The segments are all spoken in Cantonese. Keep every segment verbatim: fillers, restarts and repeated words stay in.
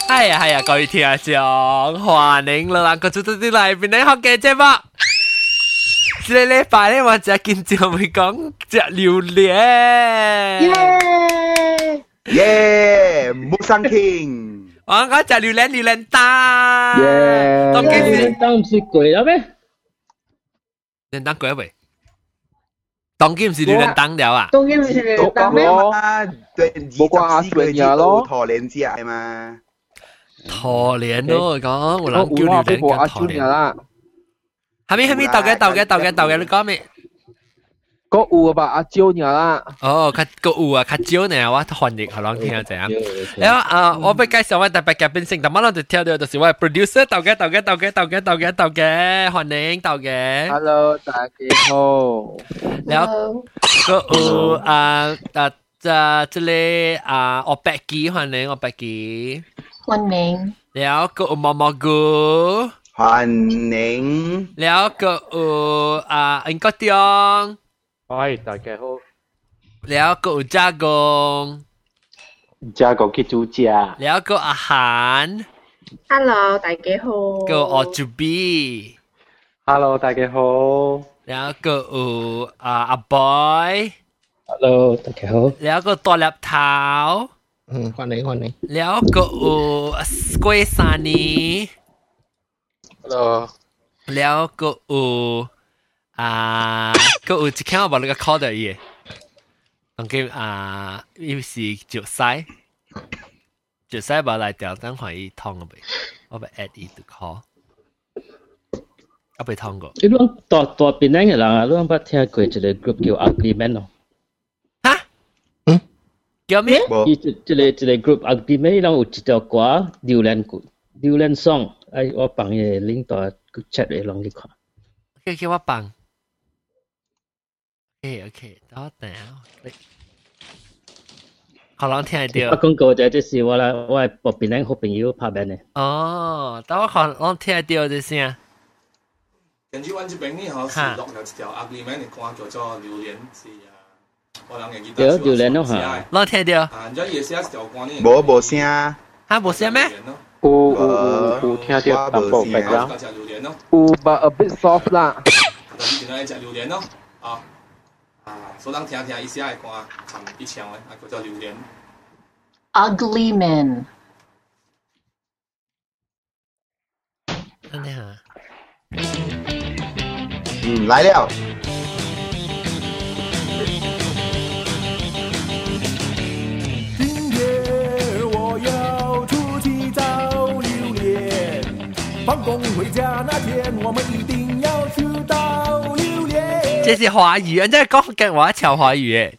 哎呀，係啊，各位聽眾，歡迎落嚟個主持人嚟邊啲學嘅節目。呢個禮拜咧，我就見到會講隻榴蓮。 耶耶，木生傾。 我講隻榴蓮榴蓮蛋。 耶， 當幾時？ 蛋唔是貴啦咩？ 榴蓮蛋貴未？當幾唔是榴蓮蛋了啊？ 當然唔是榴蓮蛋咩？ 對，冇掛阿孫呀咯，陀蓮子係嘛？ 陀蓮咯，講我諗叫榴蓮跟陀蓮啦。 係咪係咪豆嘅豆嘅豆嘅豆嘅？你講咩？ 個有吧阿蕉呀啦。 哦，較個有啊，較少呢，我翻譯可能聽下怎樣。然後啊，我俾介紹我特別嘉賓先，咁我就跳到就是我 producer 豆嘅豆嘅豆嘅豆嘅豆嘅豆嘅，歡迎豆嘅。 Hello，大家好。 然後個有啊啊啊，這裡啊，我白雞歡迎我白雞。 歡迎。 然後個有毛毛菇。 歡迎。 然後個有啊，英國中。 嗨，大家好。 然後個有加工。 加工嘅主家。 然後個阿涵。 Hello，大家好。 個我朱 B。 Hello，大家好。 然後個有啊阿 boy。Hello， 大家好。 然後個大粒頭。 嗯，歡迎歡迎。 然後個有龜山尼。 Hello。 然後個有啊，個有一間我冇那個 call 的嘢，當佢啊，伊是石西，石西冇來調，等可以通個唄，我俾 add 伊度 call，我俾通過。 你講大大邊個人啊？你講捌聽過一個 group 叫 Ugly Man 哦？ 哈？嗯？叫咩？ 伊一一個一個 group Ugly Man，伊講有一條歌榴蓮歌，榴蓮 song，哎，我放個 link 到 chat 裡攏去看。 叫叫我放。OK OK，等等啊，可能聽得到。 我講過就即是我啦，我係旁邊兩好朋友拍片嘅。 哦，等我可能聽得到啲聲。 跟住阮這邊呢，嗬是錄了一條 Ugly Man 嘅歌叫做《榴蓮是啊》，我人嘅記得。 有榴蓮咯嚇。 我聽到。 啊，然之後也是一條歌呢。 冇冇聲。 嚇冇聲咩？ 有有有聽到淡薄白啦。 有吧 a bit soft 啦。 就是變咗一隻榴蓮咯，啊。啊，所以人聽聽伊寫嘅歌，含一唱嘅，啊叫做榴蓮。 Ugly Man。 真的哈。 嗯，來了。 今夜我要出去找榴蓮，放工回家那天，我們一定要吃到榴蓮。 這是華語，真係講緊我一條華語誒。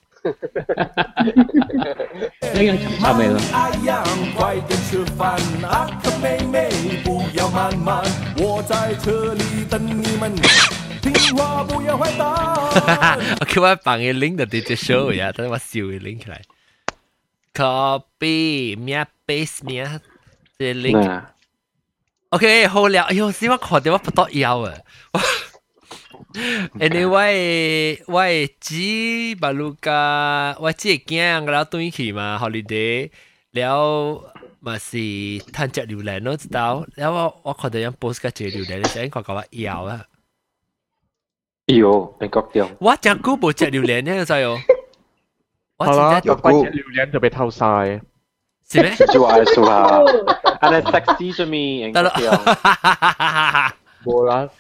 那樣唱差沒了。 哎呀，快點吃飯啊，可妹妹不要慢慢，我在車裡等你們，聽話不要壞蛋。 我叫我放個 link 就直接 show 呀，等我笑個 link 出來。Copy 咩 base 咩這 link。OK 好了，哎呦，死我看到我不到腰啊！Anyway， 我只馬路加我只驚我哋轉去嘛 holiday， แล้ว嘛是探隻榴蓮咯，知道？แล้ว我我看到樣 post 個隻榴蓮，你想講講我腰啊？ 有，美國掉。 我真久冇隻榴蓮呢，就有。 好啦，就關隻榴蓮就被偷晒。 是咩？ 就愛數下，安尼 sexy 做咩？ 得啦。 冇啦。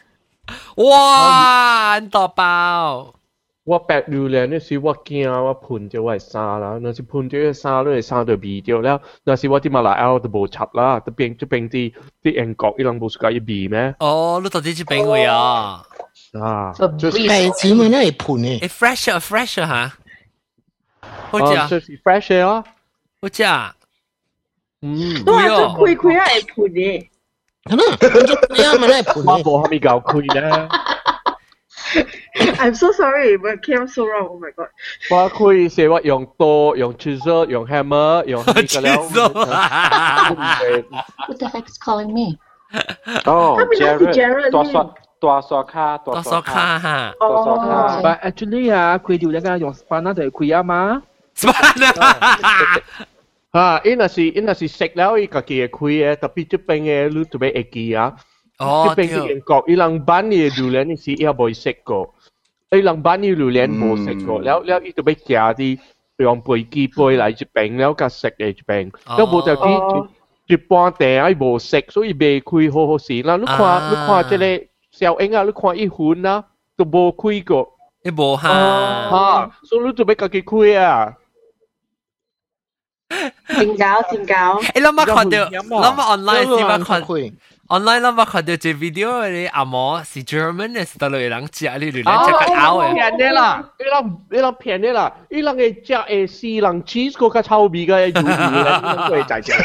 哇！大爆！ 我白榴蓮那時我驚我噴咗我係沙啦，那時噴咗沙都係沙到鼻掉了。那時我啲馬來歐都冇插啦，都變就變啲啲英國伊人冇自己鼻咩？ 哦，你到底去邊位啊？ 啊， 就是係指咪咧係噴嘅。 誒 fresh 啊 fresh 啊嚇，好似啊， 就是 fresh 啊， 好似啊， 嗯， 都話做開開啊係噴嘅。 係啦，你啱咪咧係噴嘅。 我冇係咪夠開咧？ I'm so sorry, but came so wrong. Oh my god. 我可以寫我用刀、用 chisel、用 hammer、用呢個了。 Who the heck's calling me? 哦 ，Jared， 多刷多刷卡， 多刷卡哈， 多刷卡。 But actually 啊，佢條咧個用 spanner 就係佢啊嘛。 spanner 啊，伊若是伊若是食了伊家己會開誒，特別這邊嘅你特別會記啊。 哦， 這邊嘅英國，伊人版嘅榴蓮是伊冇食過，伊人版嘅榴蓮冇食過，แล้วแล้ว伊特別夾啲用飛機飛嚟這邊，แล้ว甲食嘅這邊，แล้ว冇就啲一般訂伊冇食，所以未開好好食啦。你看你看這個小英啊，你看伊款啊，都冇開過。 你冇哈？ 啊，所以你特別家己開啊。 點搞點搞？ 誒，諗下看到，諗下 online 先乜看 ，online 諗下看到隻 video 你阿嬷是 German 嘅，是得類人食你榴蓮食個咬嘅。 騙你啦！你諗你諗騙你啦！你諗嘅食誒是人 cheese 個較臭味嘅油味咧，你會在食。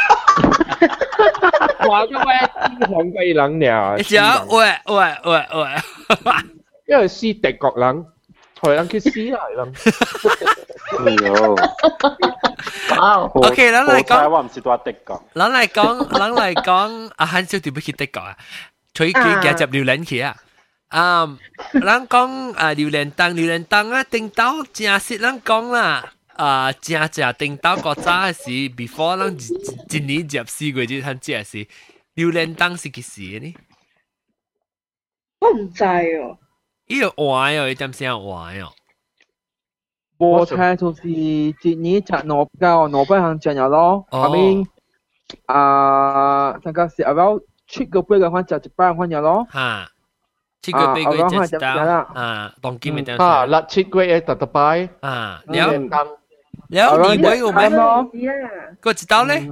話咗咩？韓國人呀！ 食喂喂喂喂， 因為是德國人，台人佢死啦人。 哎呦！ 哇 ！OK， 咱嚟講， 我唔是多德國。 咱嚟講，咱嚟講，啊，很少點樣去德國啊？吹佢夾入榴蓮去啊！啊，咱講啊，榴蓮檔，榴蓮檔啊，頂到正式咱講啦。啊，正正頂到個早是 before 咱一年入四個月先食是榴蓮檔是幾時呢？ 我唔知哦。 呢個壞哦，你點先壞哦？ 我猜就是一年食兩個兩百行正日咯。I mean，啊，大概是 about 七個八個番食一百番日咯。 嚇，七個八個食到啊，當今咪點算？ 啊，六七個月特特擺啊，了了二位有咩？個一刀咧？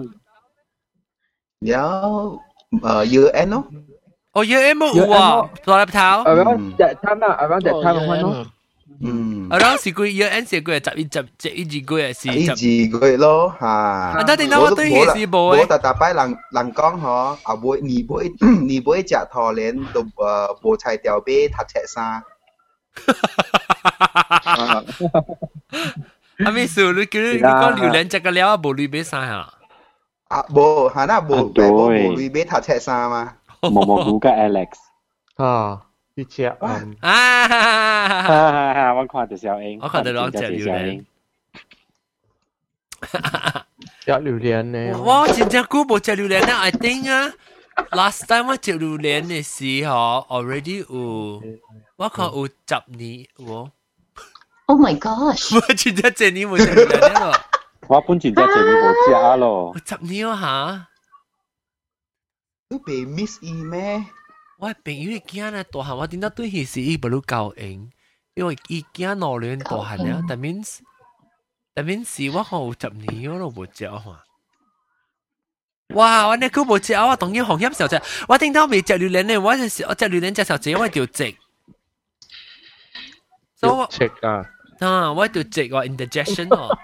了，誒 year end 咯。 哦 year end 有啊，大粒頭。 around that time 啦 ，around that time 番咯。 嗯， 啊，當時佢 year end 時佢係十一十十一二個月是十一二個月咯嚇。 啊，但係點解我對佢是冇嘅？我特特擺人人講嗬，啊會你會你會食拖鏈都誒無菜條俾讀冊衫。 阿咪數你叫你講榴蓮食個了無類俾衫嚇？ 啊無，係啦無，無無類俾讀冊衫嘛。 毛毛菇嘅 Alex 啊。你食啊！ 啊！我看到小英， 我看到兩隻榴蓮， 食榴蓮呢？ 我真正久冇食榴蓮啦 ！I think 啊 ，last time 我食榴蓮嘅時候 already 有，我看有十年喎。 Oh my gosh！ 我真正一年冇食榴蓮咯。 我本真正一年冇食啊咯。 十年啊嚇！ 你被 miss 伊咩？ 我朋友嘅囝咧大漢，我點解對佢是伊不如教應，因為伊囝老年大漢咧，但 means 但 means 是我看有十年我都冇食啊！哇！我呢佢冇食啊！我當然紅飲時候食，我聽到未食榴蓮咧，我陣時我食榴蓮隻時候只我條直， 所以我直啊！ 啊！我條直我 indigestion 哦，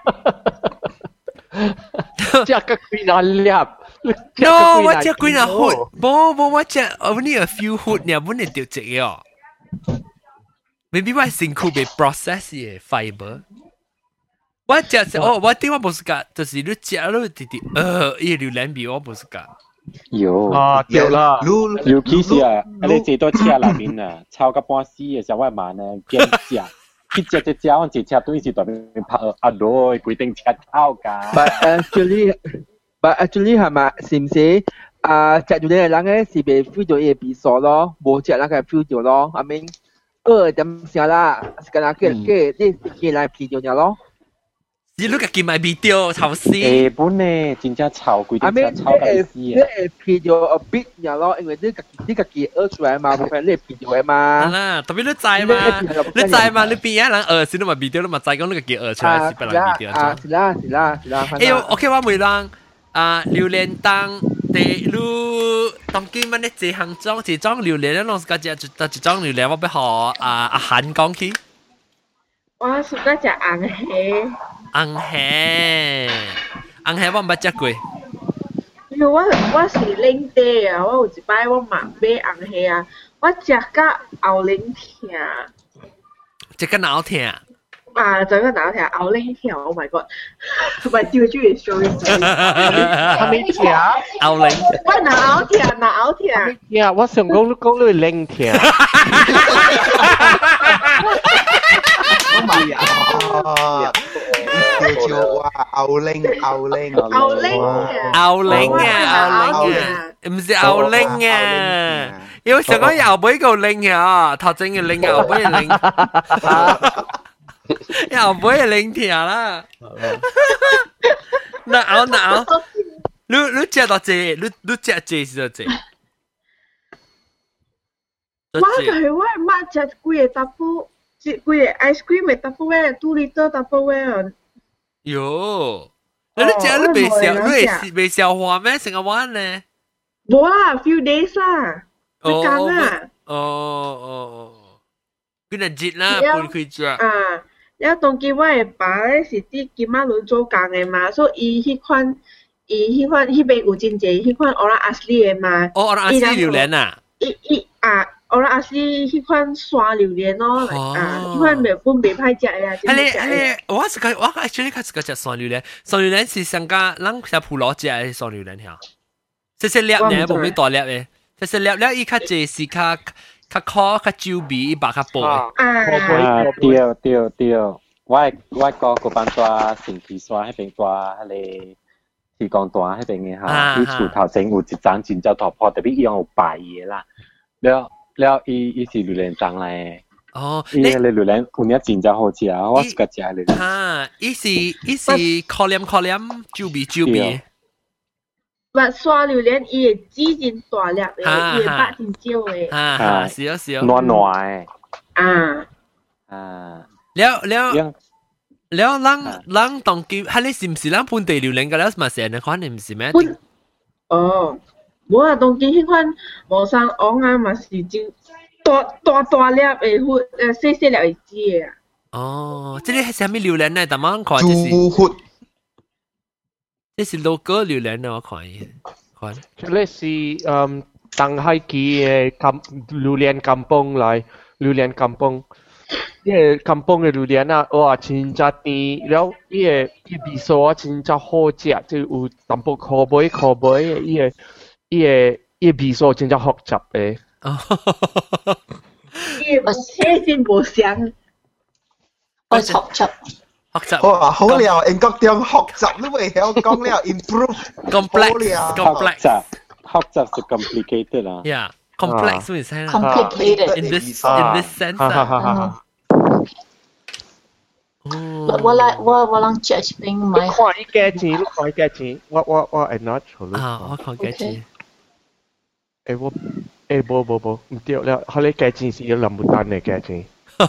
食個幾難粒。 No， 我食幾多 hood， 冇冇我食 only a few hood， 你本嚟掉食嘅。Maybe 我辛苦被 process 嘅 fiber。我食食哦，我點我冇食噶，就是你食咗啲啲，呃，依榴蓮味我冇食噶。 有啊，對啦， 尤其是啊，你最多車內面啊，超過半死嘅時候，我問呢，驚食。去食食食，我食食對是代表拍阿羅，規定食透㗎。 But actually But actually 係咪是唔是啊？食住你嘅人咧是被 feel 到嘢鼻索咯，冇食人嘅 feel 到咯。I mean，呃點先啦？是咁樣嘅嘅，你嘅嚟皮掉咗咯。 你碌個見埋鼻掉，臭死！ 誒本咧真正臭，規定食臭到死啊！ 你係皮掉 a bit 咗咯，因為你個你個嘅屙出來嘛，冇係你皮掉嘅嘛。 係啦，特別你知嘛，你知嘛，你邊一人餓死都咪鼻掉，你咪知講你個嘅屙出來是不能鼻掉。 啊，是啦是啦是啦。 誒，OK，我每人。啊，榴蓮檔地路當今晚咧一行裝一裝榴蓮咧，攏是個只一一裝榴蓮，我要學啊阿韓講起。 我是個只紅蝦。 紅蝦，紅蝦我唔捌食過。 因為我我是領地啊，我有一擺我買買紅蝦啊，我食甲後領痛。 食甲腦痛。 啊，整个哪条熬另一条 ？Oh my god！ 唔係吊住嚟 show 係咪聽？ 熬零， 喂，哪熬條？哪熬條？ 呀，我想講講你零聽。 唔係啊！叫做哇，牛令牛令牛令熬零啊，熬零啊，唔是熬零啊。因為上個牛背個零啊，頭前嘅零牛背嘅零。又唔會零條啦，嗱熬嗱熬，你你食到這，你你食這是到這。 我就係我媽食貴嘅 double， 貴嘅 ice cream 嘅 double 嘅 two liter double 嘅。 喲，你你食你未消，你未未消化咩？成個碗呢？ 冇啦 ，few days 啦，一間啦。 哦哦哦，佢能節啦，半佢著。 啊。แล้วตรงกี้ว่าป้าสิที่กิมาลุนโจกางไงมาโซอีที่ควันอีที่ควันที่เป็นอุจินเจที่ควันออร่าอัสลีมาอ๋อออร่าอัสลี榴蓮啊อีอีอ่ะออร่าอัสลีที่ควัน刷榴蓮咯อ่ะที่ควันแบบปุ่มแบบ派食呀係你係你我是個我 actually 開始個食酸榴蓮酸榴蓮是上加咱食普羅食嘅酸榴蓮嚇細細粒呢冇咩大粒嘅細細粒粒伊較濟是較較烤較酒味伊白較薄嘅啊對對對我我個個班ตัว成皮刷迄邊ตัว迄個提供ตัว迄邊嘅嚇伊厝頭前有一張真正大鋪特別伊用有擺嘢啦了了伊伊是榴蓮裝嚟哦伊迄個榴蓮有影真正好食啊我是個食榴蓮嚇伊是伊是烤黏烤黏酒味酒味話刷榴蓮伊會籽真大粒嘅伊會白真少嘅啊哈是啊是啊軟軟嘅啊啊了了了，咱咱當今，係你是唔是咱本地榴蓮嘅了？嘛是人款，你唔是咩？ 哦，冇啊，當今迄款無生昂啊，嘛是真大大大粒嘅核，誒細細粒嘅籽嘅啊。 哦，即係係啥物榴蓮呢？但係我看即是，即是 local 榴蓮啊！我看伊看。 即係是嗯，東海記嘅甘榴蓮甘榜嚟，榴蓮甘榜。伊個甘榜嘅榴蓮啊，哇，真正甜，了伊個伊味素啊，真正好食，即有淡薄口味口味嘅，伊個伊個伊個味素真正複雜嘅。 伊個車先無香， 我複雜。 複雜。 哇，好了，英國中複雜你未曉講了 ，improve。complex complex。 複雜是 complicated 啦。 Yeah。complex 會係 complicated in this in this sense 啊。 我我來我我諗 judge 邊咪。 你看伊價錢，你看伊價錢，我我我係 not 錯啊，我看價錢。 誒我誒冇冇冇唔對了，佢哋價錢是要林牡丹嘅價錢。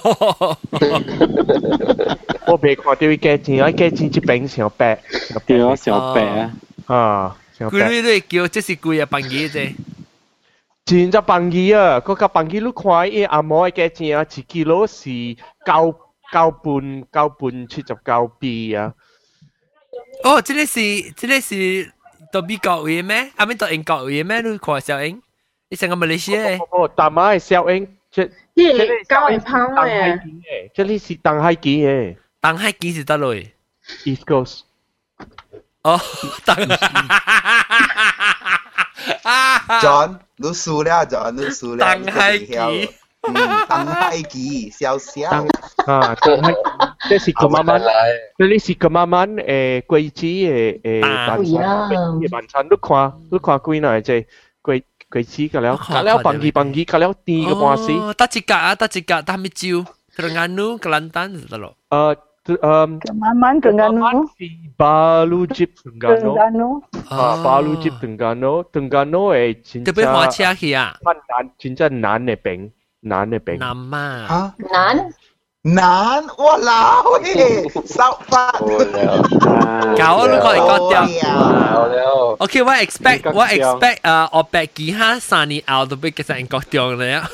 我未看到伊價錢，伊價錢一餅上百， 對啊，上百啊。 啊，上百。 貴你叫即是貴啊，百幾啫。 真只棒魚啊！嗰個棒魚你看伊阿毛嘅價錢啊，一キロ是九九半九半七十九幣啊！ 哦，即個是即個是到美國嘅咩？阿咪到英國嘅咩？你看小英，你成個馬來西亞嘅。 哦，大馬係小英，即即係交係拋嘅。 即係是東海記嘅。 東海記是得落去 ？East Coast。 哦，東。 John，你輸了 ，John， 你輸了。 東海記， 嗯，東海記，小小。 啊，東海，這是個慢慢，這裡是個慢慢誒貴子誒誒晚餐，嘅晚餐，你看，你看幾耐啫？貴貴子個了，個了棒魚棒魚，個了甜個半死。 哦，得一格啊，得一格，得咪招，Terengganu Kelantan得咯。 誒。Um, Kemaman Terengganu. Balu Jeep Terengganu. Terengganu. Ah, Balu Jeep Terengganu. Terengganu 係真正。 特別花車去啊。 難，真正難嘅餅，難嘅餅。 難嘛？ 嚇？ 難？ 難？哇啦喂，收發。 搞我都可以講掉。OK， 我 expect 我 expect 啊，我百幾下三年後都俾其實英國掉嚟啊。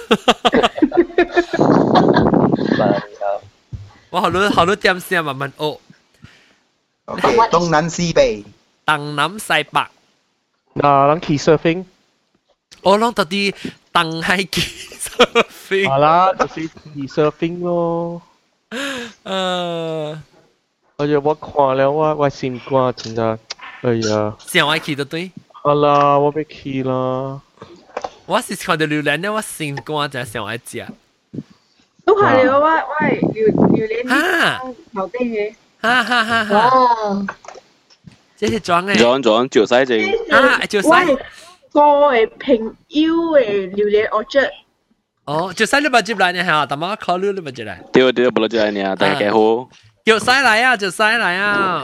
我好多好多點先慢慢學。 OK， 東南西北。 東南西北。 嗱，咱去 surfing。 我諗到啲東海去 surfing。 係啦，就是去 surfing 咯。 誒， 哎呀，我看了我我心肝真係，哎呀， 上愛去都對。 好啦，我要去啦。 我是看到榴蓮咧，我心肝就上愛食。 都係了，我我榴榴蓮哈頭頂嘅。 哈哈哈哈！ 哇！ 這是裝嘅。 裝裝照晒正。 啊，照晒。 個嘅平腰嘅榴蓮我着。 哦，照晒你咪接嚟呢嚇，但係我考慮你咪接嚟。 對對，不落咗嚟呢，大家幾好。 照晒嚟啊，照晒嚟啊！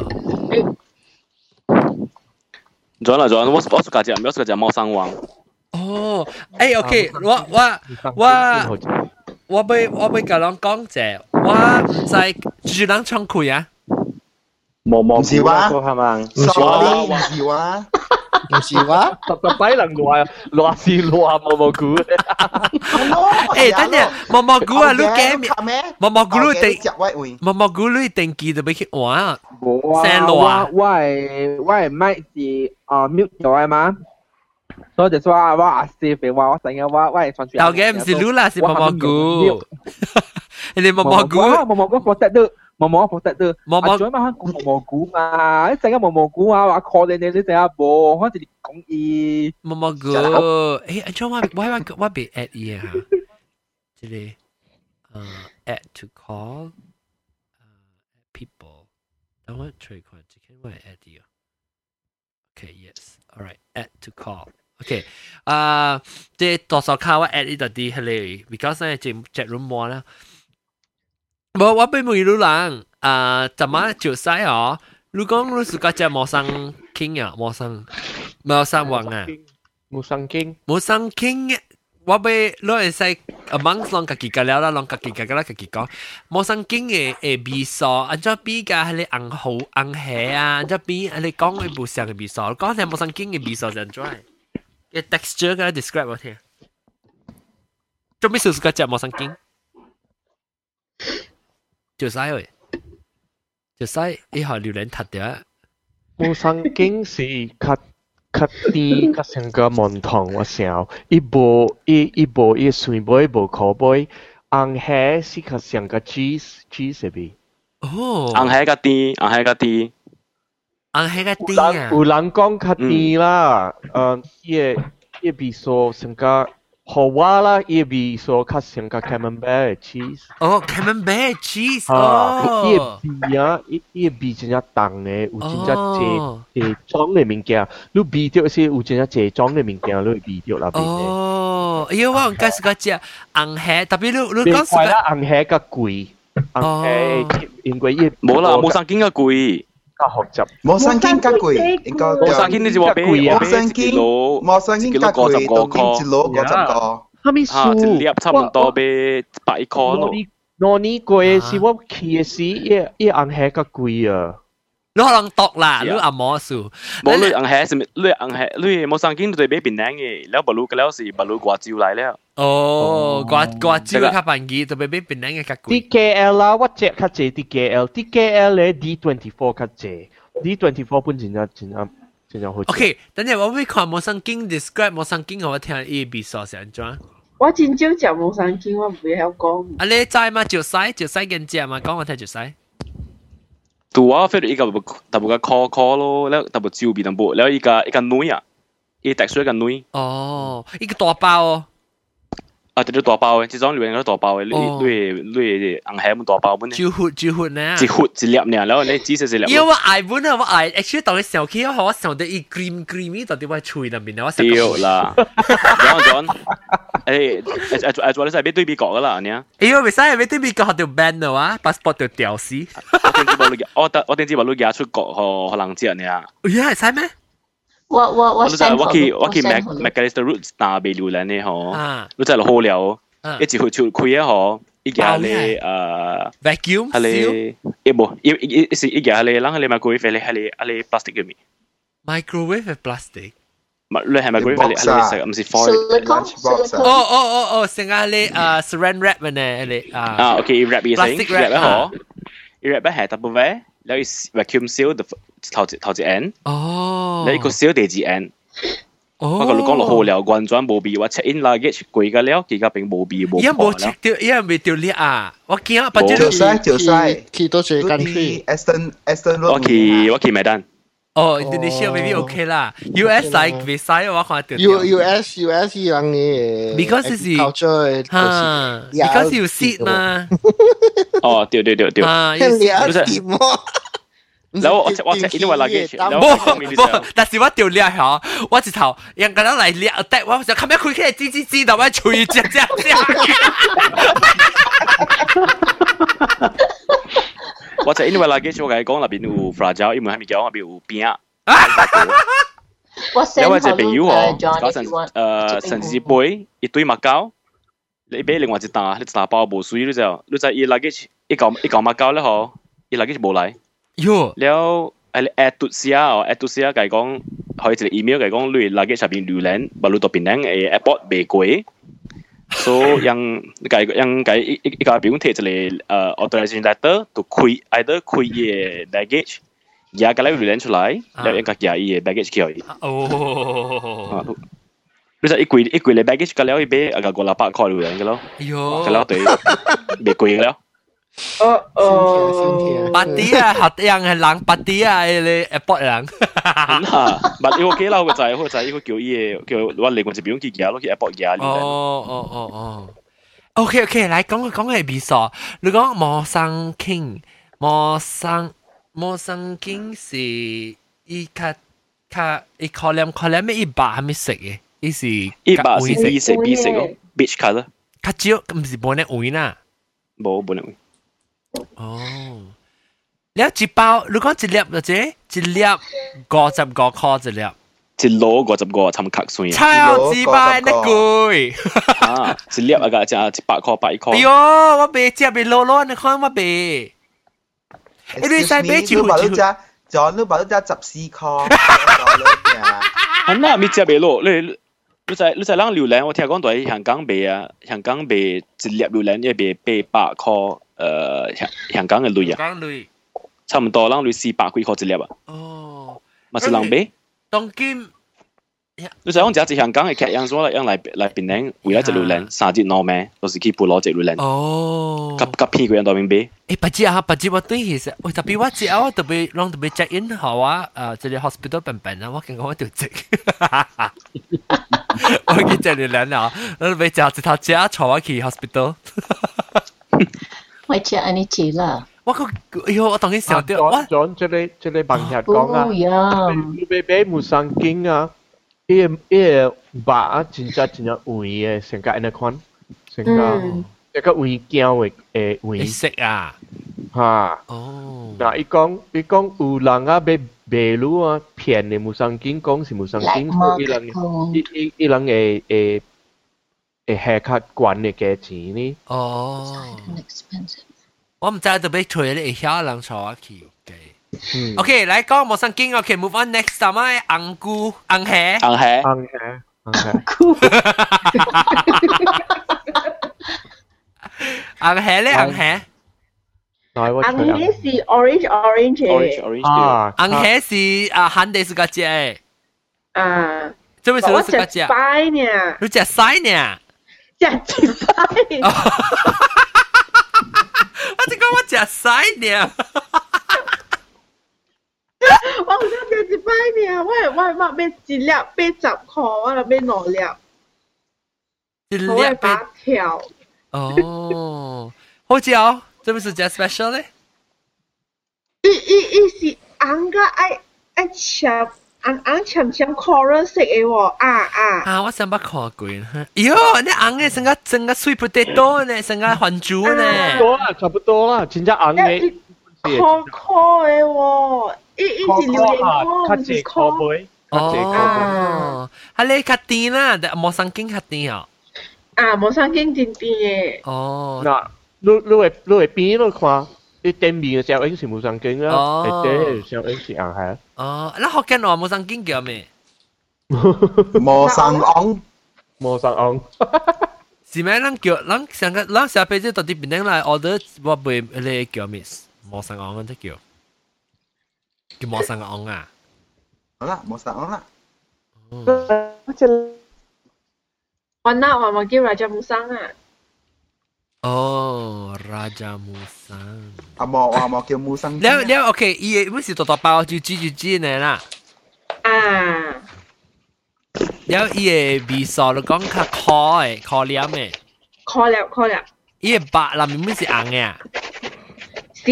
裝啦裝，我我是家姐，我是家姐貓山王。 哦，誒 OK，我我我我俾我俾個人講者，我唔知住人唱開啊。 毛毛唔是話係嘛？ 唔是話，唔是話。 唔是話， 十十擺能話話是話毛毛菇。 誒，等陣毛毛菇啊，你驚咩？毛毛菇你定毛毛菇你定記得俾佢玩。 冇啊，我我係我係咪是啊 mute 咗啊嘛？所以就話我阿師肥話我成日話我係傳傳。 頭嘅唔是嚕啦，是毛毛菇。你毛毛菇， 毛毛菇 protect 到。毛毛 protect 到， 毛毛做乜講毛毛菇嘛？一陣間毛毛菇啊，話 call 你你你成日播，開始講嘢。 毛毛菇，誒，阿 John 我我我我俾 add 嘢嚇，即係誒 add to call， people，等我 try 看，即係我 add 嘢。Okay, yes, all right, add to call. Okay， 啊，即係多數卡我 add 呢度啲係嚟 ，because 咧即係 chat room 冇啦。冇，我俾每路人啊，怎麼就使哦？如果你是個只冇生傾啊，冇生冇生王啊， 冇生傾， 冇生傾，我俾攞嚟使 among 啷個幾個了啦，啷個幾個啦個幾個，冇生傾嘅誒味素，按照比較係你紅好紅黑啊，按照比你講嘅不上嘅味素，講係冇生傾嘅味素就係嘅 texture 嘅 describe 我聽，做咩事是個只冇生傾？就使喂，就使以後榴蓮撻掉。 冇生經是較較甜，較成個門堂我想，一部一一部一水杯，一部烤杯，紅黑是較成個 cheese cheese 邊。 哦， 紅黑較甜，紅黑較甜， 紅黑較甜啊！ 有人講較甜啦，誒，伊個伊味素成個。好話啦，伊味素較像個 camembert cheese。 哦 ，camembert cheese， 哦。伊個味啊，伊伊個味真正重嘅，有真正濟濟裝嘅物件。你味到是有真正濟裝嘅物件，你會味到啦。 哦，因為我唔解釋個只紅黑，特別你你講係啦，紅黑較貴，紅黑因為伊冇啦，冇生經較貴。 較複雜， 冇生經較貴，應該冇生經你就話俾冇生經，冇生經較貴，當經一攞嗰十個。 哈咪數？一粒差唔多俾百一塊咯。 我呢貴是我去嘅時，伊伊紅黑較貴啊。 你可能讀啦，你阿冇數。 冇你紅黑是咪？你紅黑你冇生經你對俾邊靚嘅，แล้วบรรลุกันแล้วสิบรรลุกว่าจิ้ว嚟แล้ว。 哦，กว่ากว่าจิ้ว較便宜，對俾俾邊靚嘅較貴。 啲 K L 啦，我隻較濟啲 K L，啲 K L 咧 D twenty four 較濟。D twenty four 本真正真正真正好。 OK， 等陣我會看冇生經 describe 冇生經，我聽伊味素是安怎？ 我真少食冇生經，我唔會曉講。 啊，你知嘛？就使就使緊食嘛，講我聽就使。 ตัว fait อีกกับตับกับคอคอ咯แล้วตับจิ้วบีตับแล้วอีกกับอีกกับนุ้ยอ่ะอีแตกช่วยกันนุ้ยอ๋ออีกตัวเปล่า啊，對對大包嘅，即種裏邊嗰啲大包嘅，你你你紅黑冇大包本咧。 招血招血呢？ 一血一粒呢，然後你紫色一粒。 因為我愛本啊，我愛 actually 當你上起我想到伊 cream creamy 到底我喙入面，我食。 對啦，講講，誒誒誒誒，做你真係俾對比角噶啦，你啊。 哎呦，未使係俾對比角條 ban 嘅話 ，passport 條掉死。 我點知冇你，我得我點知冇你嫁出國可可能知你啊？ 呀，係使咩？ 我我我我就我去我去 Mac Macalister Road 那邊榴蓮咧嗬，你真係好料，一直去跳開啊嗬，依家咧誒 vacuum 係咧，一冇一一一是依家咧，啷個你 microwave 咧係咧係咧 plastic 嘅面 ，microwave plastic， 唔係你係 microwave 咧係食唔是 foil， 哦哦哦哦，成日咧誒 saran wrap 嘅呢，你啊啊 OK wrap 嘢先 ，wrap 咧嗬，wrap 咧係 double wrap。แล้ว vacuum seal 頭頭一 end， 哦，แล้วอีก seal 第二 end， 我講你講落好了，完全冇味，我 check in luggage 貴嘅了，而家並冇味冇。 依家冇 check 掉，依家未掉裂啊！我驚不知就晒就晒， 去多少間區 ？Aston Aston Road。 我去我去麥丹。 哦 ，Indonesia maybe OK 啦 ，U S 嚟未使我看掉。 U U S U S 依樣嘢 ，because 是嚇，because 要 seat 嘛。 哦，對對對對。 啊， 要 seat 麼？ 然後我我 check in 我 luggage，然後冇，但是我掉裂嚇，我一頭人家嚟裂，但我就咁樣開起嚟，吱吱吱，同埋吹只只只。 我 check in 我 luggage，我同你講入邊有 fragile，因為喺邊講入邊有邊啊。有位隻朋友喎，嗰陣誒神士杯一堆麥膠，你俾另外一打，你打包冇水，你就你就伊 luggage 一嚿一嚿麥膠咧嗬，伊 luggage 冇嚟。 喲， แล้วแอดตุเซียอ๋อแอดตุเซียไก่กงเขาจะอีเมลไก่กงลุยลาเกจบินดูแลนบรรลุตัวเป็นนั่งเอแอร์พอร์ตเบกวย so ยังไก่ยังไก่อีกการบินเทจะเลยเอ่อ authorization letter ตัวคุย either คุยเอ่อ baggage ยากันแล้วดูแลน出来แล้วยังกับยาอี baggage เกี่ยวโอ้รู้จักอีกุยอีกุยเลย baggage กันแล้วอีเบะกับกอลาปะคอดูแลกันแล้วกันแล้วตัวเบกวยแล้ว哦哦， 八啲啊，學人係人八啲啊，你誒搏人。 嚇，八啲 OK 啦，個仔個仔個叫嘢叫我另外一邊去嘢咯，去誒搏嘢。 哦哦哦哦。OK OK，嚟講講係比賽，你講莫生傾，莫生莫生傾是依卡卡依可能可能咩一百係咪食嘅？依是一百是 B 食 B 食咯 ，beach 卡咯。 卡少唔是本嚟會啦。 冇本嚟會。 哦，แล้ว一包，你講一粒就啫，一粒五十五塊一粒， 一籮五十五參卡算啊， 超級百呢句， 啊，一粒啊個只一百塊百一塊。 哎呦，我買只買攞攞，你看我買，你你使買住住，John 你買咗只十四塊， 啊那咪只買攞，你你在你在啷榴蓮？我聽講在香港買啊，香港買一粒榴蓮要買八百塊。誒香香港嘅類啊， 香港類差唔多，啷類四百幾塊一粒啊。 哦， 咪是人買。 當今， 你就講只只香港嘅客人所嚟，樣嚟嚟邊領，為咗隻榴蓮三隻攞咩，到時佢補攞隻榴蓮。 哦， 夾夾片個人當面買。 誒，不知啊，不知我對其實，喂，特別我知啊，我特別讓特別 check in 好啊，誒，這裡 hospital 笨笨啊，我見過我條直。我見隻榴蓮啊，我特別食一頭隻坐我去 hospital。 我食安尼煮啦。 我個，哎呦，我當佢想到， 我講即係即係bằng Nhật講啊，你俾俾冇神經啊，呢呢把真真真係會嘅，成個安尼款，成個一個會驚嘅誒會識啊， 嚇， 哦， 嗱，伊講伊講有人啊，俾賣路啊，騙你冇神經講是冇神經，伊人伊伊伊人誒誒。誒下卡慣嘅價錢呢？ 哦，我唔知道俾退你下人坐啊去嘅。OK，嚟講冇生經 ，OK，move on next，什麼紅菇、紅蝦、 紅蝦、 紅蝦、紅菇。 紅蝦咧，紅蝦。 紅蝦是 orange orange 嘅。 啊， 紅蝦是啊，韓地是個隻誒。 啊， 做咩事都是個隻？ 曬呢？ 你隻曬呢？ 食一擺， 我只講我食屎呢， 我唔想食一擺呢，我我我買一粒八十塊，我就買兩粒， 一粒八條。 哦，好似哦，這不是只 special 咧？ 伊伊伊是紅個愛愛切。紅紅淺淺 coral 色嘅喎，啊啊！ 啊，我想把看過哈。喲，你紅嘅成個成個 sweet potato 呢，成個番薯呢。 多啦，差不多啦，真正紅嘅。 可可嘅喎，伊伊是榴蓮殼，唔是殼。 哦，係你較甜啦，但冇生經較甜哦。 啊，冇生經甜甜嘅。 哦。 嗱，你你會你會邊度看？你店面嘅時候，應是冇生經啦，誒，嘅時候應是紅蝦。 哦，那福建話冇生經叫咩？ 冇生昂， 冇生昂。 是咩？咱叫咱上個咱下輩子到底邊頂來 order 我背你叫咩？冇生昂嗰啲叫叫冇生昂啊？ 好啦，冇生昂啦。 我就我那我咪叫 Raja Musang 啊。 哦 ，Raja Musang。 阿莫阿莫叫 Musang。 แล้วแล้วโอเค伊不是多多包就煮就煮呢啦。 啊。 แล้ว伊嘅味素就講較苦嘅，苦黏嘅。 苦了苦了。 伊嘅白裡面是紅嘅啊。 是。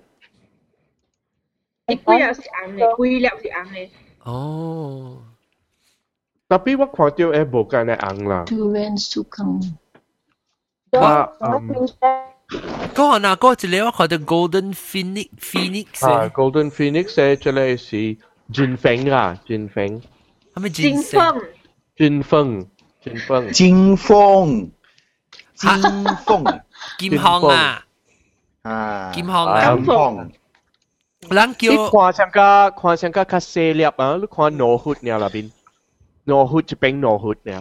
伊龜也是紅嘅，龜粒是紅嘅。 哦。 Tapi wak khawatir eh bukan eh ang lah. Durian sukang. Ba um. Kau nak kau cili wak kau Golden Phoenix Phoenix. Ah, Golden Phoenix eh cili si Jin Feng lah, Jin Feng. Apa Jin Feng? Jin Feng, Jin Feng. Jin Feng. Jin Feng. Kim Hong啊。 啊。 Kim Hong 啊。 Kim Hong。 人叫。 你看像個看像個較細粒啊，你看羅湖呢那邊，羅湖這邊羅湖呢。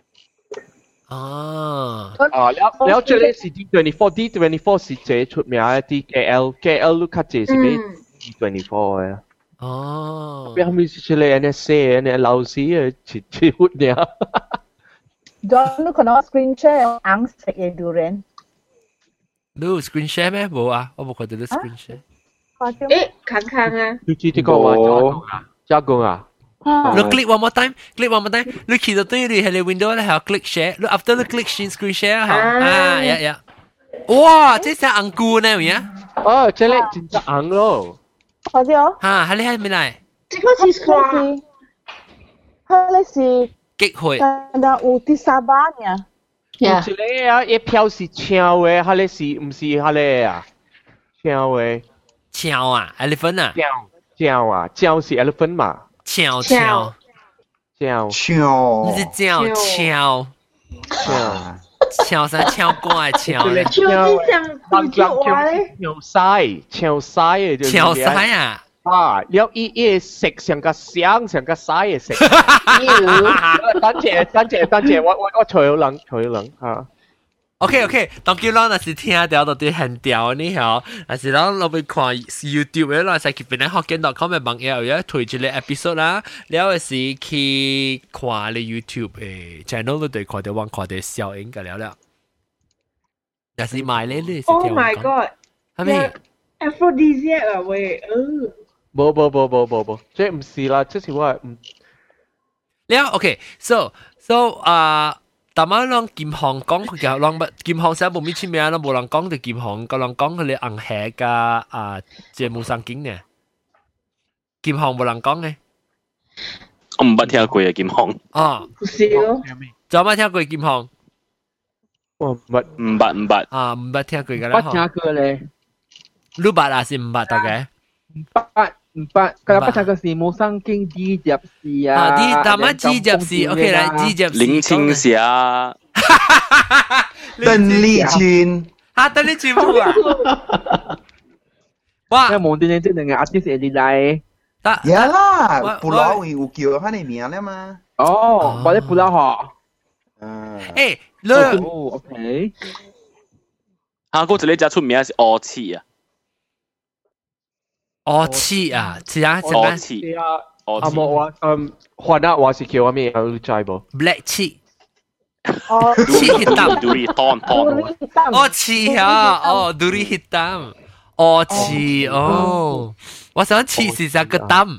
啊。 啊，แล้วแล้ว這裡是 D twenty-four D twenty-four 是最出名嘅 D K L K L 你較濟是咩 D twenty-four 嘅。 哦。 邊咪是這裡 N S A 呢老師嘅切切湖呢。 John 你可能 screen share 紅色嘅 durian。 你有 screen share 咩？冇啊，我冇看到你 screen share。 誒，看看啊！ 你知呢個話加工啊？加工啊？ 你 click one more time, click one more time. 你去到對你係你 window 咧，係 click share。你 after 你 click screen share 嚇，啊呀呀！哇，這是紅菇呢咩啊？ 哦，這裡真係紅咯。 或者哦？ 嚇，係你係咩嚟？ 這個是花。 係是激會。 但係有啲沙巴呢？ 呀，這裡啊，一票是超嘅，係你是唔是係你啊？超嘅。 超啊 ，elephant 啊， 超啊，超是 elephant 嘛？ 超超超超， 你是超超超超啥超怪超咧？ 超是像對住話咧？ 超曬，超曬嘅就超曬啊！ 啊，了伊伊食上個香，上個曬嘅食。等陣，等陣，等陣，我我我除咗冷，除咗冷嚇。 OK OK，當叫咱若是聽到到啲很屌呢嗬，若是咱落去看 YouTube 咧，咱使去邊咧學見到 com 嘅網頁有一推一個 episode 啦，了係是去看你 YouTube 嘅 channel 都對看到往看到效應嘅了了。若是買咧，你是 Oh my god！ 係咪 ？Aphrodisiac 啊喂，嗯。 冇冇冇冇冇冇，即係唔是啦，即係話唔。 了 OK，so so 啊。但係啷劍行講佢嘅啷乜劍行寫冇咩出名啦，冇人講對劍行，個人講佢哋硬係嘅啊節目上景呢。劍行冇人講嘅。 我唔捌聽過嘅劍行。 啊， 是咯。 仲有冇聽過劍行？ 我唔捌唔捌唔捌。 啊，唔捌聽過㗎啦。 捌聽過咧。 你捌啊？是唔捌到嘅？ 唔捌。唔捌，佢捌聽個是冇生經支接事啊！ 啊，啲大媽支接事 ，OK 啦，支接事。 林青霞。 鄧麗君。 啊，鄧麗君冇啊！ 哇！因為無端端即兩個 artist 會嚟。 有啦，布拉有叫佢哋名咧嘛。 哦，或者布拉嗬。 嗯。 誒，你 OK。 啊，嗰隻你隻出名係柯次啊。 哦，刺啊，刺啊， 哦刺啊，啊冇啊，嗯，換啊，話是叫咩？有知冇 ？Black 刺。 哦， 刺 hitam。 Duri hitam hitam。 哦，刺啊，哦 ，Duri hitam。哦，刺哦，我想刺是只個擔。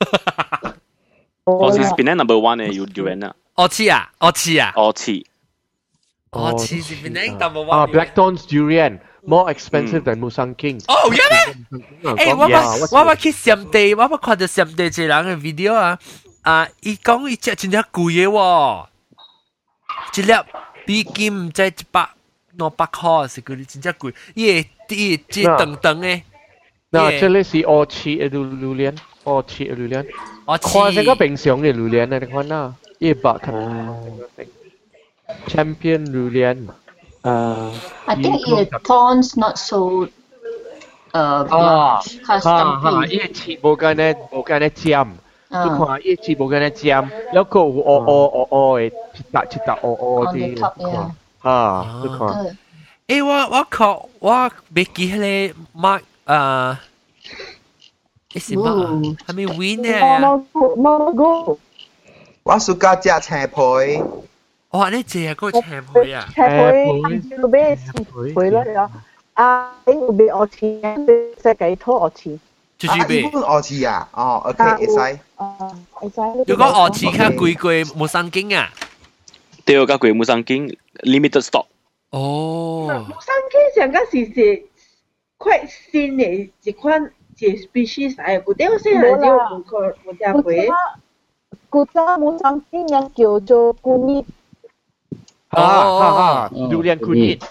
我是邊個 number one 嘅 durian 啊？ 哦，刺啊，哦刺啊。 哦刺。 哦刺是邊個 number one？ 啊 ，Blackthorn's durian。More expensive than Musang King。 哦，呀咩？誒，我我我我去上地，我我看到上地一人嘅 video 啊，啊，伊講伊隻真正貴嘅喎，一粒比金唔知一百兩百塊，是嗰啲真正貴，伊伊即長長嘅。 嗱，這裡是我切嘅榴蓮，我切嘅榴蓮， 我看成個平常嘅榴蓮啊，你看啦，一百看 ，Champion 榴蓮。 Uh, I think your thorns not so uh large. Ah, ha ha, 一切冇咁咧，冇咁咧尖。你看一切冇咁咧尖，有個有凹凹凹凹嘅，切搭切搭凹凹啲。嚇，你看。 誒，我我靠，我未記迄個 Mark 啊，誒是乜？係咪 Win 咧？ 冇冇冇我暑假食青皮。 哇！你食個青皮啊？ 青皮要俾青皮咯，有啊，你會俾我錢，即係幾多我錢？ 就是俾。 一般我錢啊？哦 ，OK，會使。 哦，會使。 如果我錢較貴貴，冇生經啊？ 對，較貴冇生經 ，limited stock。 哦。 冇生經上個是是快新嘅一款一 species 嚟，古啲我先係有冇個冇聽過。 古早冇生經人叫做古米。 啊哈哈，榴蓮 kunyit。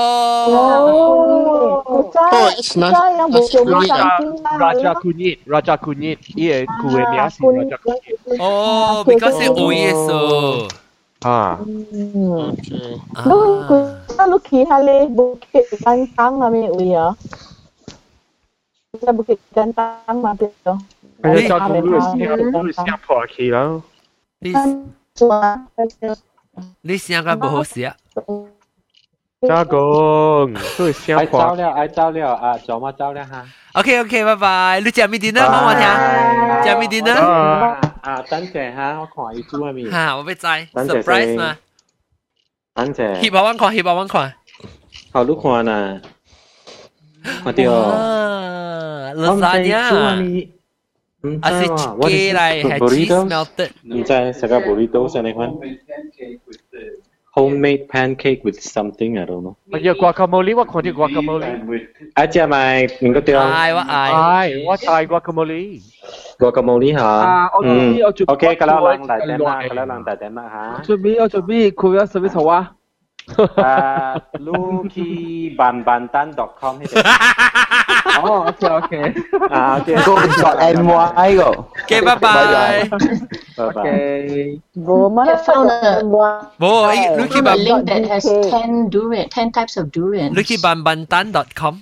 哦。 古早古早人冇叫冇生經啦。 Raja kunyit, Raja kunyit，伊個古嘅名是 Raja kunyit。 哦 ，because 係有嘢數。 啊。 嗯。lu kita lu kira le Bukit Gantang kami uya. Kita Bukit Gantang mati tu. Ay, sa dulu siya siya po aki lah. 你你想個不好事啊？ 加工，都係siya 愛 po。 走了，愛走了啊，做乜走了哈？ OK OK，拜拜。你食咩點呢？講我聽。食咩點呢？ 啊啊，等陣哈，我看伊煮係咪？ 嚇，我俾知 surprise 嘛。 等陣。 翕下我看，翕下我看。 好，你看啊，看到。 哇，lasagna。啊是雞嚟，係 cheese melted。 唔知係個 burrito 上嚟款。Homemade pancake with something I don't know。 哎呀 ，guacamole 我看到 guacamole。 啊，只咪應該對。 愛我愛。 愛我愛 guacamole。 guacamole 嚇。 啊，我準備我準備。 OK，咁啦，兩大點啦，咁啦，兩大點啦嚇。 準備我準備 courier service 好啊。 啊 ，Lucky ban ban dan dot com 呢度。 哦 ，OK OK。 啊 ，OK。 Go dot N Y 個。 OK，拜拜。 OK。 我 I found a, Oh, Lucky found a Ban link that has ten durian, ten types of durian. Lucky Ban Ban Tan dot com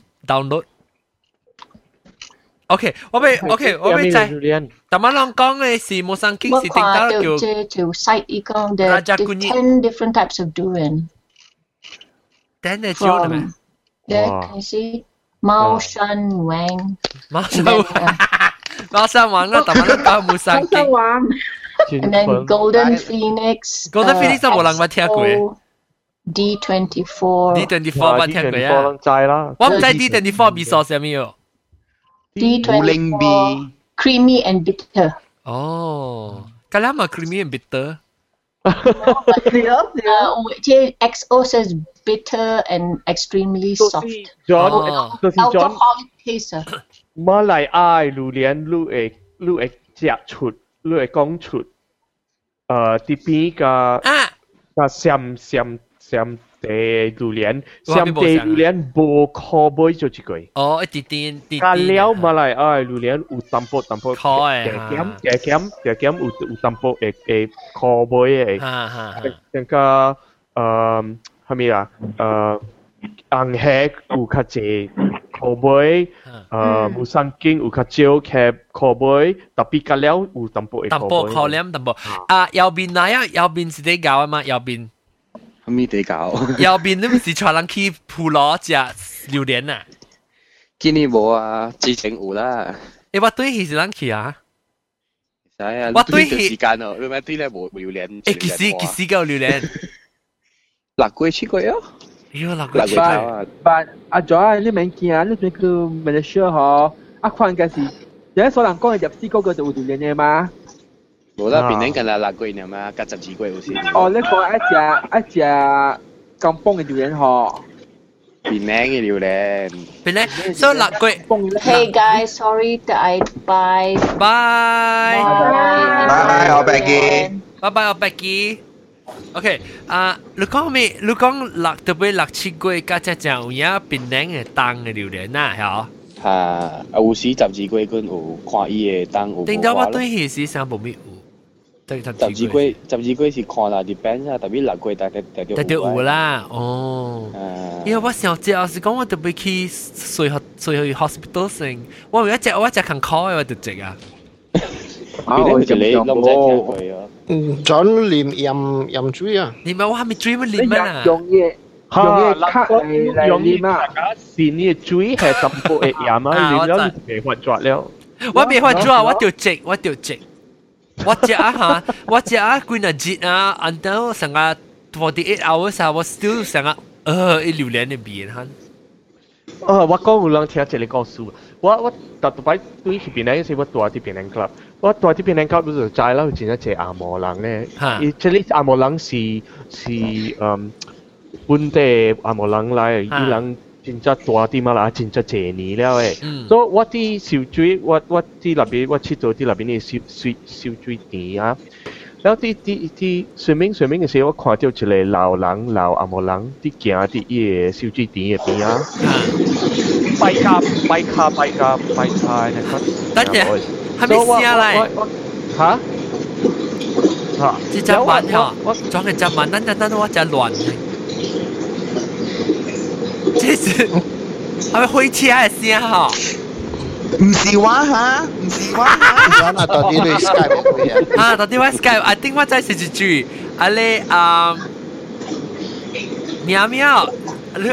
download。OK，我俾 OK，我俾制。但我啷講嘅是冇生經是定到叫。 我看就 site 一講 there ten different types of durian. Ten 係招咩 ？There can you see 貓山王。 貓山王，貓山王啦，但我啷講冇生經。 And then Golden Phoenix. Golden Phoenix 我冇人冇聽過。 D twenty four。 D twenty four 冇聽過啊。 知啦。 我唔知 D twenty four 味素係咩喎。 D twenty four creamy and bitter. 哦，咁啱啊 creamy and bitter。 Uh, X O says bitter and extremely soft. John, oh. John. Alcoholic taste. 馬來愛榴蓮，你會你會食出，你會講出，誒啲邊個個鹹鹹鹹地榴蓮，鹹地榴蓮無可杯做一句。 哦，一啲啲啲。 加了馬來愛榴蓮有淡薄淡薄， 可嘅減嘅減嘅減有有淡薄嘅嘅可杯嘅。 哈哈哈。 咁個誒係咪啊？誒硬係有較濟可杯。誒冇生經有較少嘅可杯，特別加了有淡薄嘅可杯。 淡薄可憐淡薄。啊，右邊哪一右邊是啲搞啊嘛？右邊。 咩地搞？ 右邊你唔是帶人去鋪攞食榴蓮啊？ 見你冇啊，之前有啦。 誒，我對係是人去啊？ 係啊，我對時間哦，你咪對咧冇榴蓮。 誒，幾時幾時夠榴蓮？ 六個月去過喲。 喲，六個月。 但但阿 Joy，你明見啊？你仲叫 Malaysia 嗬？阿款嘅是有一所人講係入絲嗰個就會榴蓮嘅嘛？ 冇啦，邊年近啦，六個月嘛，隔十二個月好似。 哦，你講一隻一隻咁崩嘅榴蓮嗬？ 邊年嘅榴蓮？ 邊年？所以六個月。 Hey guys, sorry that I bye. Bye. Bye. 我 Becky. Bye bye，我 Becky。OK，啊，你講咩？你講六特別六七個月，加只隻有影邊年嘅當嘅榴蓮啊，係。 啊，有時十二個月嗰有看伊嘅當有。 定咗我對佢是想冇咩有。 十二個月，十二個月是看啦 ，depend 啊，特別六個月，但係但係有啦，哦。因為我想知，我是講我特別去隨學隨去 hospital 先，我有一隻我一隻肯 call 嘅我就值啊。 啊，我就你都冇聽佢啊。 嗯，仲念飲飲水啊？ 你咪我係咪 dream 念咩啊？ 用嘢用嘢卡嚟嚟念啊！ 是你嘅水係淡薄嘅飲啊，念咗你未發作了。 我未發作，我條直，我條直。 我食啊哈，我食啊幾日節啊，until 成個 forty-eight hours 啊，我 still 成個呃一榴蓮嘅味哈。 啊，我講有人聽這個故事，我我特特擺對去邊咧，是我住喺邊咧 club， 我住喺邊咧 club 就知啦，真係隻阿摩人咧，伊這裡阿摩人是是嗯本地阿摩人來，伊人真係大啲嘛啦，真係謝年了誒，所以我啲燒水，我我啲那邊我去到啲那邊嘅燒燒燒水店啊。然後啲啲啲上面上面嘅時候，我看到一個老人老阿摩人啲行啲嘢燒水店入邊啊，拜卡拜卡拜卡拜卡呢個。 等陣，係咪聲嚟？ 嚇嚇， 即隻文嚇，裝嘅隻文，等陣等陣我隻亂嘅。即是係咪開車嘅聲嚇？ 唔是話嚇，唔是話嚇。 嗱，到底你 Skype 冇嘢？ 啊，到底我 Skype，I think 我真係一句，啊你啊，喵喵，你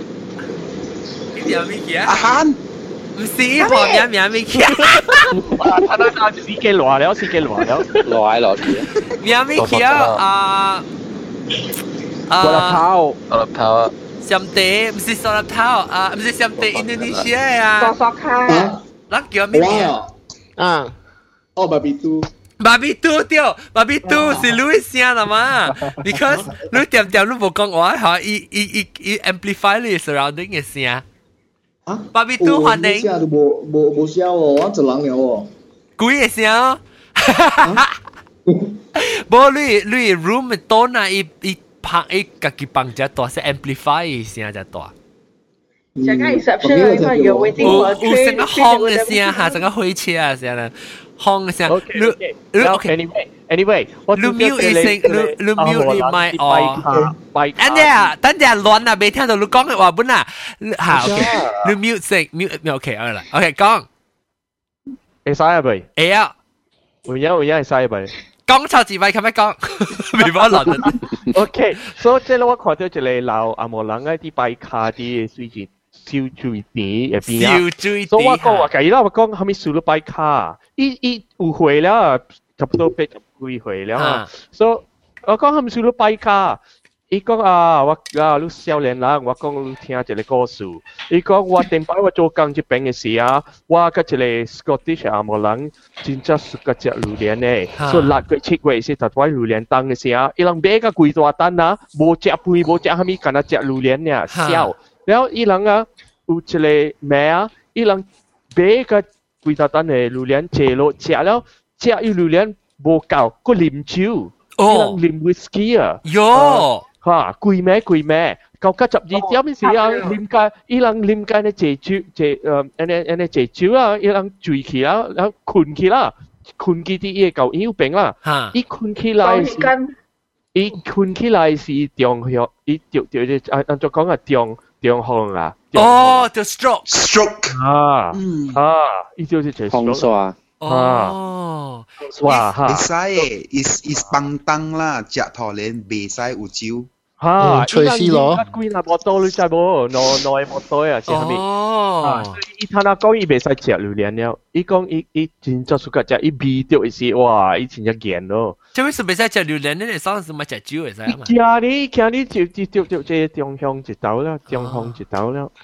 喵咪嘅？ 阿漢， 唔是，我喵喵咪嘅。 啊，那那時間亂了，時間亂了， 來來去。 喵咪嘅啊啊， 我的頭， 我的頭啊。 上地唔是沙粒頭啊，唔是上地印度尼西亞啊。 索索卡。 人叫咩名啊？ 啊， 哦，Babitu。 Babitu 對，Babitu 是你聲啦嘛 ，because 你點點你冇講話嚇，伊伊伊伊 amplify 你 surrounding 嘅聲。 啊 ？Babitu 歡迎。 聲都冇冇冇聲喎，我一人了喎。 鬼嘅聲。冇你你 room 嘅多啊，伊伊拍伊家己幫只大，是 amplify 嘅聲只大。 整個 reception 因為有 waiting for train， 有成個轟嘅聲嚇，成個火車啊聲啦，轟嘅聲。 你你 OK，anyway anyway，我你 mute 一聲，你你 mute 你麥哦。等陣等陣亂啊，未聽到你講嘅話本啊。嚇 OK，你 mute 聲 mute OK 好啦 ，OK 講。 會使啊未？ 會啊。 會有會有會使啊未？ 講臭字咪咁樣講，未冇亂。 OK，所以即係我看到一個老阿摩人喺啲拜卡啲水節。燒水店入邊啊，所以我講話計啦，我講後面燒咗拜卡，伊伊有回了，差不多八十幾回了啊，所以我講後面燒咗拜卡，伊講啊，我啊你少年人，我講你聽一個故事，伊講我頂擺我做工一邊嘅時啊，我個一個 Scottish 阿摩人真正熟個隻榴蓮咧，所以六月七月是特位榴蓮檔嘅時啊，伊人買個幾大單啊，無隻杯無隻後面干那隻榴蓮咧，燒。然後伊人啊，有一個妹啊，伊人買個幾大單嘅榴蓮食落，食了食伊榴蓮無夠，佫啉酒，伊人啉 whisky 啊， 喲， 嚇，貴咩貴咩，到九十二點嘅時啊，啉介，伊人啉介呢借酒借誒，安尼安尼借酒啊，伊人醉起啦，然後困起啦，困起啲嘢夠腰病啦，伊困起來是，伊困起來是中藥，伊着着着按按照講啊中。中風啊！ 哦，就 stroke，stroke 啊，啊，伊就是就 stroke 啊， 哦， 哇哈！ 會使誒，is is 幫當啦，食拖連未使有酒。 嚇， 吹死咯！ 幾那摩多你知無？內內摩多啊，是係咪？哦，伊聽他講伊未使食榴蓮了，伊講伊伊真正su個食，伊味到是哇，伊真正驚咯。 這為什麼未使食榴蓮呢？你上次咪食酒會使嘛？ 驚你驚你就就就就這中鄉一道了，中風一道了。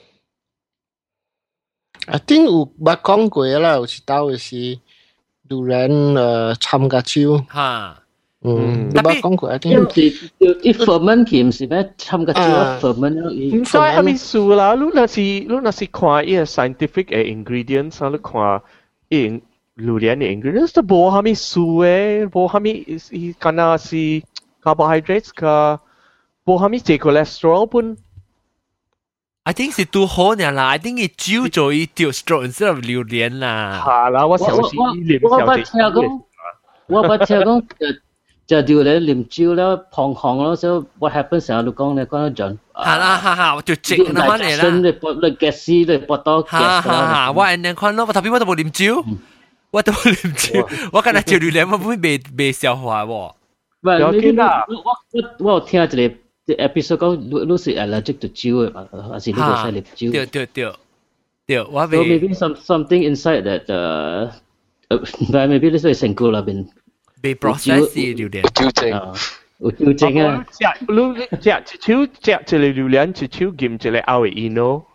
I think 有捌講過啦，有一道是榴蓮誒參加酒。 嚇。 嗯，你捌講過啊？ 因為啲 ferment 佢唔是咩參加酒 ferment 咯。 唔使係咪數啦？你那是你那是看伊個 scientific 嘅 ingredients，你看伊榴蓮嘅 ingredients 都冇蝦米數誒，冇蝦米伊干那是 carbohydrates 個，冇蝦米係 cholesterol 本。 I think 是都好呢啦，I think 伊酒做伊掉 stroke 之後榴蓮啦。 係啦，我小時念小時。 我不聽講。就榴蓮啉酒了，胖胖咯，所以 what happens 啊？你講你講咗陣。 係啦，哈哈，我就直咁樣嚟啦。 你搏你 gas 你搏到 gas 啦。 哈哈，我人哋看咯，我特別我都冇啉酒，我都冇啉酒，我今日食榴蓮我本未未消化喎。 唔係你你我我我有聽一個 episode 講你你是 allergic to 酒嘅嘛，還是你個使啉酒？ 對對對對，我未。So maybe some something inside that 誒。 呃，但係未必你所以成個那邊被 process 嘅榴蓮， 糾正， 有糾正啊！ 食你食一手食一個榴蓮，一手兼一個後嘅煙咯。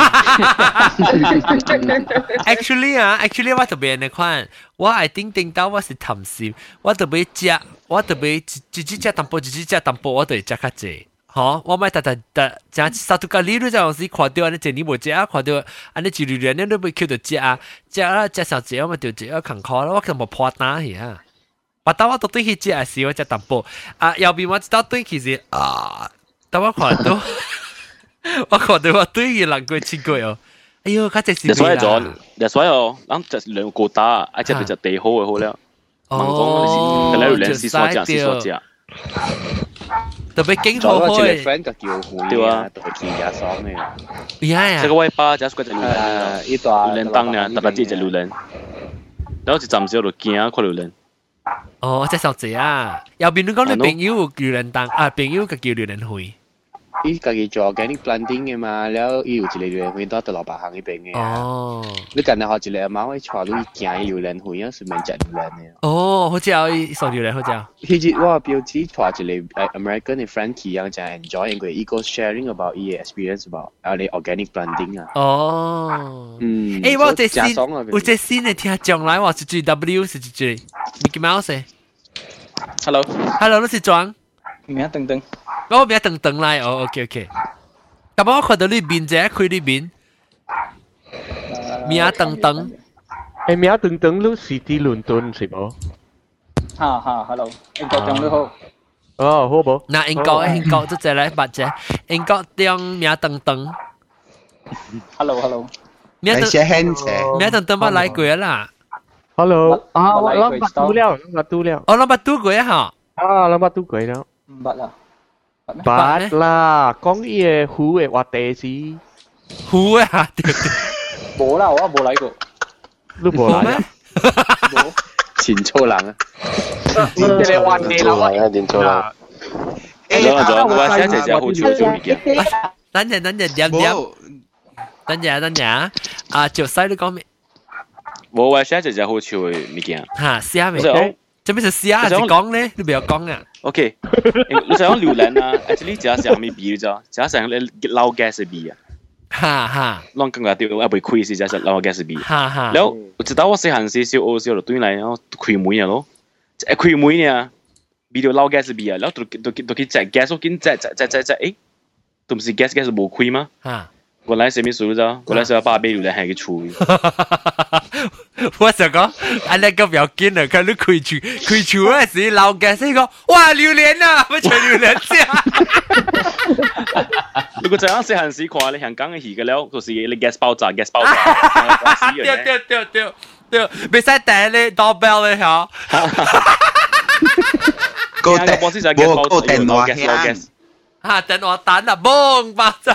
actually 啊 ，actually 我特別你看，我係頂頂到我是貪心，我特別食，我特別一一隻淡薄，一一隻淡薄，我就會食較濟。好，我咪特特特，像沙土咖喱都這樣子，看到安尼一年無食啊，看到安尼一榴蓮你都袂 Q 到食啊，食啊食上濟，我咪就食啊坎坷咯，我根本破單去啊。把刀我都對去食啊，是我食淡薄啊，後邊我知道對其實啊，但我看到。我看到我對伊六個七個哦，哎呦，佢真是。 所以咗，所以哦，咱就兩個打，一隻就就地好嘅好了。問講你是，佢嚟兩四所隻，四所隻。 特別勁好好嘅。friend 個叫會對啊，特別見家爽嘅。 呀呀。 這個外巴就係嗰隻榴蓮， 一段榴蓮當呢，特別隻隻榴蓮。然後就暫時喺度驚看榴蓮。 哦，即係手指啊！右邊你講你朋友榴蓮當啊，朋友個叫榴蓮會。 伊家己做 organic planting 嘅嘛，แล้ว伊有一個榴蓮花都喺大陸行嗰邊嘅。哦。你近日學一個阿媽會帶你行榴蓮花啊，順便食榴蓮嘅。 哦，好似有送榴蓮好似。 迄日我表姐帶一個 American 嘅 friend 去，樣就 enjoy，因為伊個 sharing about 伊嘅 experience about 啊你 organic planting 啊。 哦。 嗯。 誒，我有隻新，有隻新嘅聽將來話是句 W 是句 Mickey Mouse。 Hello。 Hello，你是裝？ 名等等。 我名等等來哦 ，OK OK。咁我看到你面啫，開你面。名等等。 誒，名等等，你是啲倫敦是冇？ 哈哈 ，hello， 英國中你好。 哦，好冇。 嗱，英國英國都再來八隻，英國中名等等。 Hello hello。 名等名等等，我來過啦。 Hello。啊，我諗八度了，諗八度了。 哦，諗八度過嚇。 啊，諗八度過了。 唔捌啦。 八啦，講伊嘅虎嘅話地是虎啊， 冇啦，我冇嚟過。 你冇嚟啊？ 冇，前粗人啊！ 你哋話地啦， 啊，前粗人。 誒，我我寫隻隻好少做物件。 等陣等陣點點，等陣等陣啊！就細你講咩？ 我我寫隻隻好少嘅物件。 嚇，寫咩？做咩就試下，就講咧，你唔要講啊。 OK，你想講榴蓮啊 ？actually 只係上面味啫，只係上你撈 gas 嘅味啊。 哈哈， 啷更加掉一杯開始就係撈 gas 嘅味。 哈哈。 然後我知道我細漢時小學時候就對嚟，然後開門啊咯，一開門啊，味到撈 gas 嘅味啊，然後都都都去隻 gas， 我見隻隻隻隻隻，誒，都唔是 gas gas 冇開嗎？ 嚇。 我來上面數咗，我來上把杯榴蓮係個廚。 我想講，安尼個表見啊，看你開廚開廚嗰時老嘅先講，哇榴蓮啊，乜全榴蓮食？ 如果這樣細漢時看，你香港嘅戲嘅了，就是你 gas 爆炸 gas 爆炸。 對對對對對，未使帶你 doorbell 咧嚇。 個電個電話響。 嚇電話彈啊，嘣爆炸。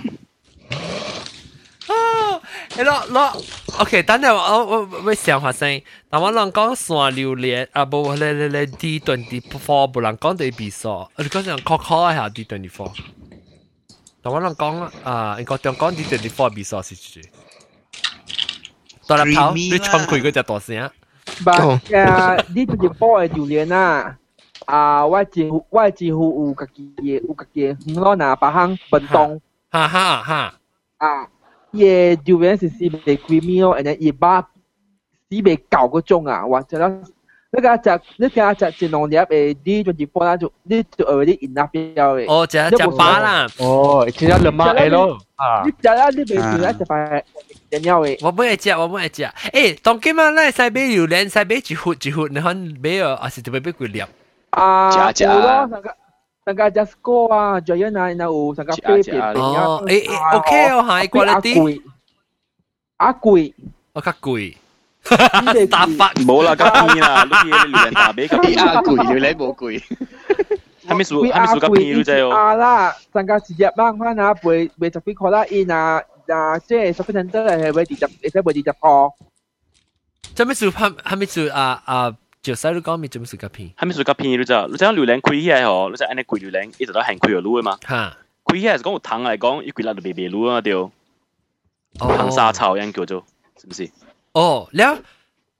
啊！你攞攞 ，OK，等陣我我我想發生，但我人講山榴蓮啊，無咧咧咧 D twenty four， 無人講對比數，你講人考考一下 D twenty four， 但我人講啊，應該中講 D twenty four 比數是幾？大粒頭，你唱佢嗰隻大聲。 But 誒 ，D twenty four 嘅榴蓮啊，啊，我只我只乎有家己嘅有家己嘅，我拿把行運動。 哈哈哈。 啊。嘢榴蓮是四味 creamy 咯，然後一把四味舊嗰種啊，或者啦，你家隻你家隻一兩粒誒 D twenty four 啦，就你就 already enough 了嘅。 哦，隻隻把啦。 哦，只有兩把誒咯。啊。 你隻啦，你未條咧就快點了嘅。 我冇會食，我冇會食。誒，當今日咧，使買榴蓮，使買一盒一盒，你看買哦，還是特別買幾粒？ 啊，有咯，成個。成個 Jasco 啊 ，Giant 啊，然後成個飛碟哦，誒誒 ，OK 哦，high quality。 阿貴， 我較貴。打發冇啦，較貴啦，你啲榴蓮打比較貴。 阿貴，榴蓮冇貴。 係咪數係咪數較貴啫哦？ 啊啦，成個時日掹翻啊，賣賣十幾塊啦，因啊啊，即係十幾陣得係賣二十，而且賣二十個。 做咩數係係咪數啊啊？就細路講咪做咩數較便宜？ 係咪數較便宜？你知你知榴蓮開起來吼，你知安尼貴榴蓮一直都係開咗路嘅嘛？ 嚇， 開起來是講有糖嚟講，一貴啦就白白路啊對。糖沙草樣叫做，是不是？ 哦，了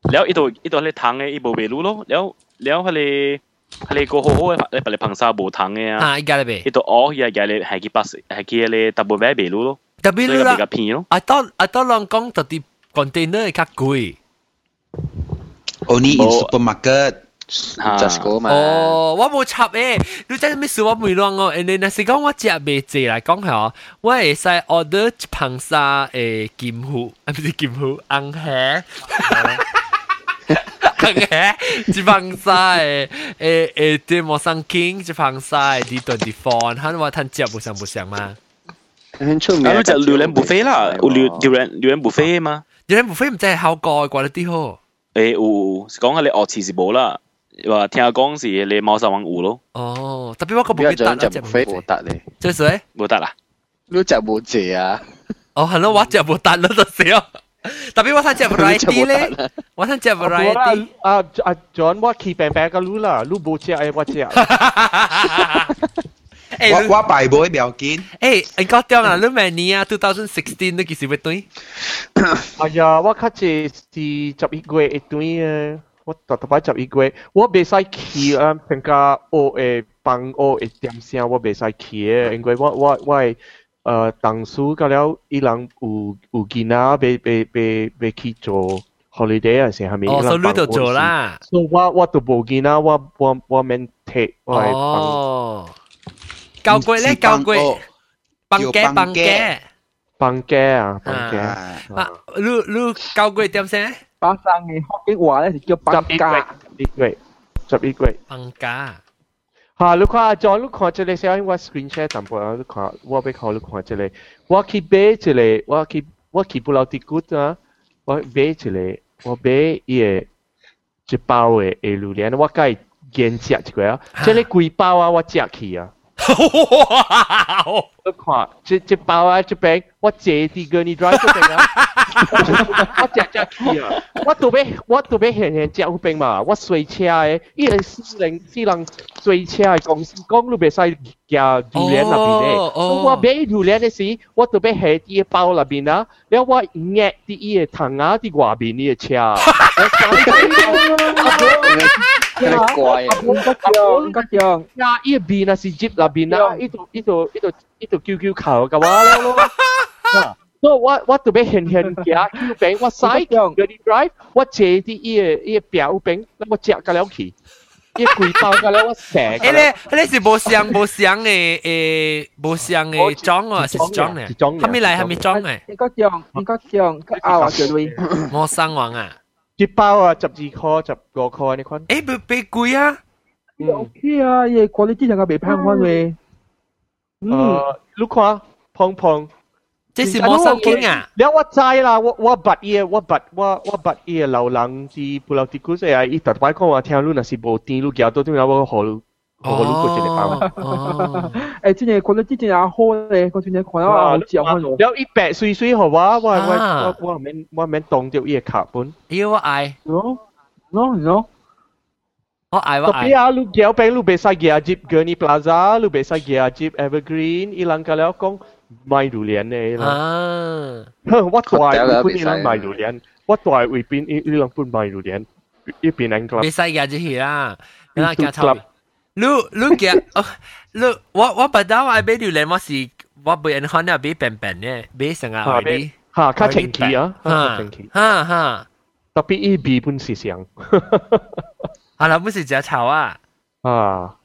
แล้วอีตัวอีตัวเลยทาง嘅อี部未รู้咯แล้วแล้ว佢哋佢哋個好好嘅你把你碰沙無糖嘅啊啊依家咧未依度哦依家你係幾巴士係幾你大部未未รู้咯特別รู้啦比較便宜咯 I thought I thought 人講特啲 container 較貴 Only in supermarket Tesco 嘛哦我冇插誒你真係咩事我未亂哦and then 若是講我食未濟來講係我會使 order 一碰沙誒金虎啊唔是金虎紅蝦一旁晒誒誒對莫上 King 一旁晒啲 twenty four 佢話佢食不上不上嘛很出名咁就榴蓮 buffet 啦有榴榴蓮榴蓮 buffet 嘛榴蓮 buffet 唔知係好貴貴啲好誒有講下你學詞是冇啦話聽講是你貓山王有咯哦特別我個冇得就 buffet 冇得咧即係誰冇得啦你食冇謝啊哦係咯我食冇得咯就少特別我睇只 variety 咧，我睇只 variety。 啊啊 John 我企平平個路啦，路冇只誒我只。 我我排妹唔要緊。 誒，你講點啊？你明年啊，twenty sixteen 你幾時要對？ 哎呀，我卡住是十一月一對誒，我特特擺十一月，我未使去啊，評價我誒幫我一點聲，我未使去誒，因為我我我係。呃，當初到了伊人有有囡仔，被被被被去做 holiday 啊，成係咪？ 哦，所以你就做啦。 所以我我都冇囡仔，我我我免 take，我係哦。交貴咧，交貴，幫嘅幫嘅， 幫嘅啊，幫嘅。 啊，你你交貴點先？ 巴生嘅福建話咧是叫幫家。 十一月，十一月。 幫家。 哈，你看阿 John，你看這裡先，我 screen share 淡薄啊，你看，我俾佢你看這裡，我去買這裡，我去我去不老啲 good 啊，我買這裡，我買伊個一包嘅誒榴蓮，我該現食一個啊，這裡幾包啊，我食去啊。哇！你看，這這包啊，這邊我坐啲個你 drive 嗰邊啊，我食食去啊，我都俾我都俾現現食嗰邊嘛，我隨車嘅，伊個私人私人隨車嘅公司講你袂使加榴蓮入邊咧，我買榴蓮嘅時，我都俾下啲包入邊啊，然後我壓啲伊個糖啊啲外邊呢個車。 你怪啊！ 唔得樣，唔得樣。 呀，呢邊啊是接入邊啊，呢度呢度呢度呢度叫叫球嘅話咧咯。所以我我特別現現夾叫餅，我使嗰啲 drive，我借啲呢個呢個表餅，我食個了去，呢個貴包個了我食。 誒咧，你是無相無相嘅誒，無相嘅裝啊，是裝嘅。係咪嚟係咪裝嘅？ 應該樣，應該樣，個拗啊絕對。 我生王啊！ 一包啊，十二塊、十五塊呢款。 誒，唔比貴啊 ？OK 啊，嘢quality就係未平翻喂。 嗯，你看胖胖， 這是冇生經啊。 แล้ว我知啦，我我บัด嘢，我บัด我我บัด嘢流浪啲布拉迪古斯啊，伊特擺講話聽你若是無甜，你夾到點解我好好你個一個包。 誒，真係quality真係好咧，我真係看到啊，好食開咯。 แล้ว一白水水好哇，我我我我免我免當掉伊個卡本。 咦，我愛。 喏喏喏。 我愛我愛。 Tapi ah, lu giao peng lu bisa gia jeep Gurney Plaza, lu bisa gia jeep Evergreen, ilang kalau kong mai durian ne. Ah. Huh, what do I put ilang mai durian? What do I we pin ilang pun mai durian? I pin ang club. Bisa gia jeep lah. Ilang gia club. Lu lu gia, lu 我我不知道我買榴蓮我是我買人可能買平平嘅，買成個外啲。 嚇，較清氣啊，較清氣。 嚇嚇。 特別伊味本是上。 啊，那不是只炒啊！ 啊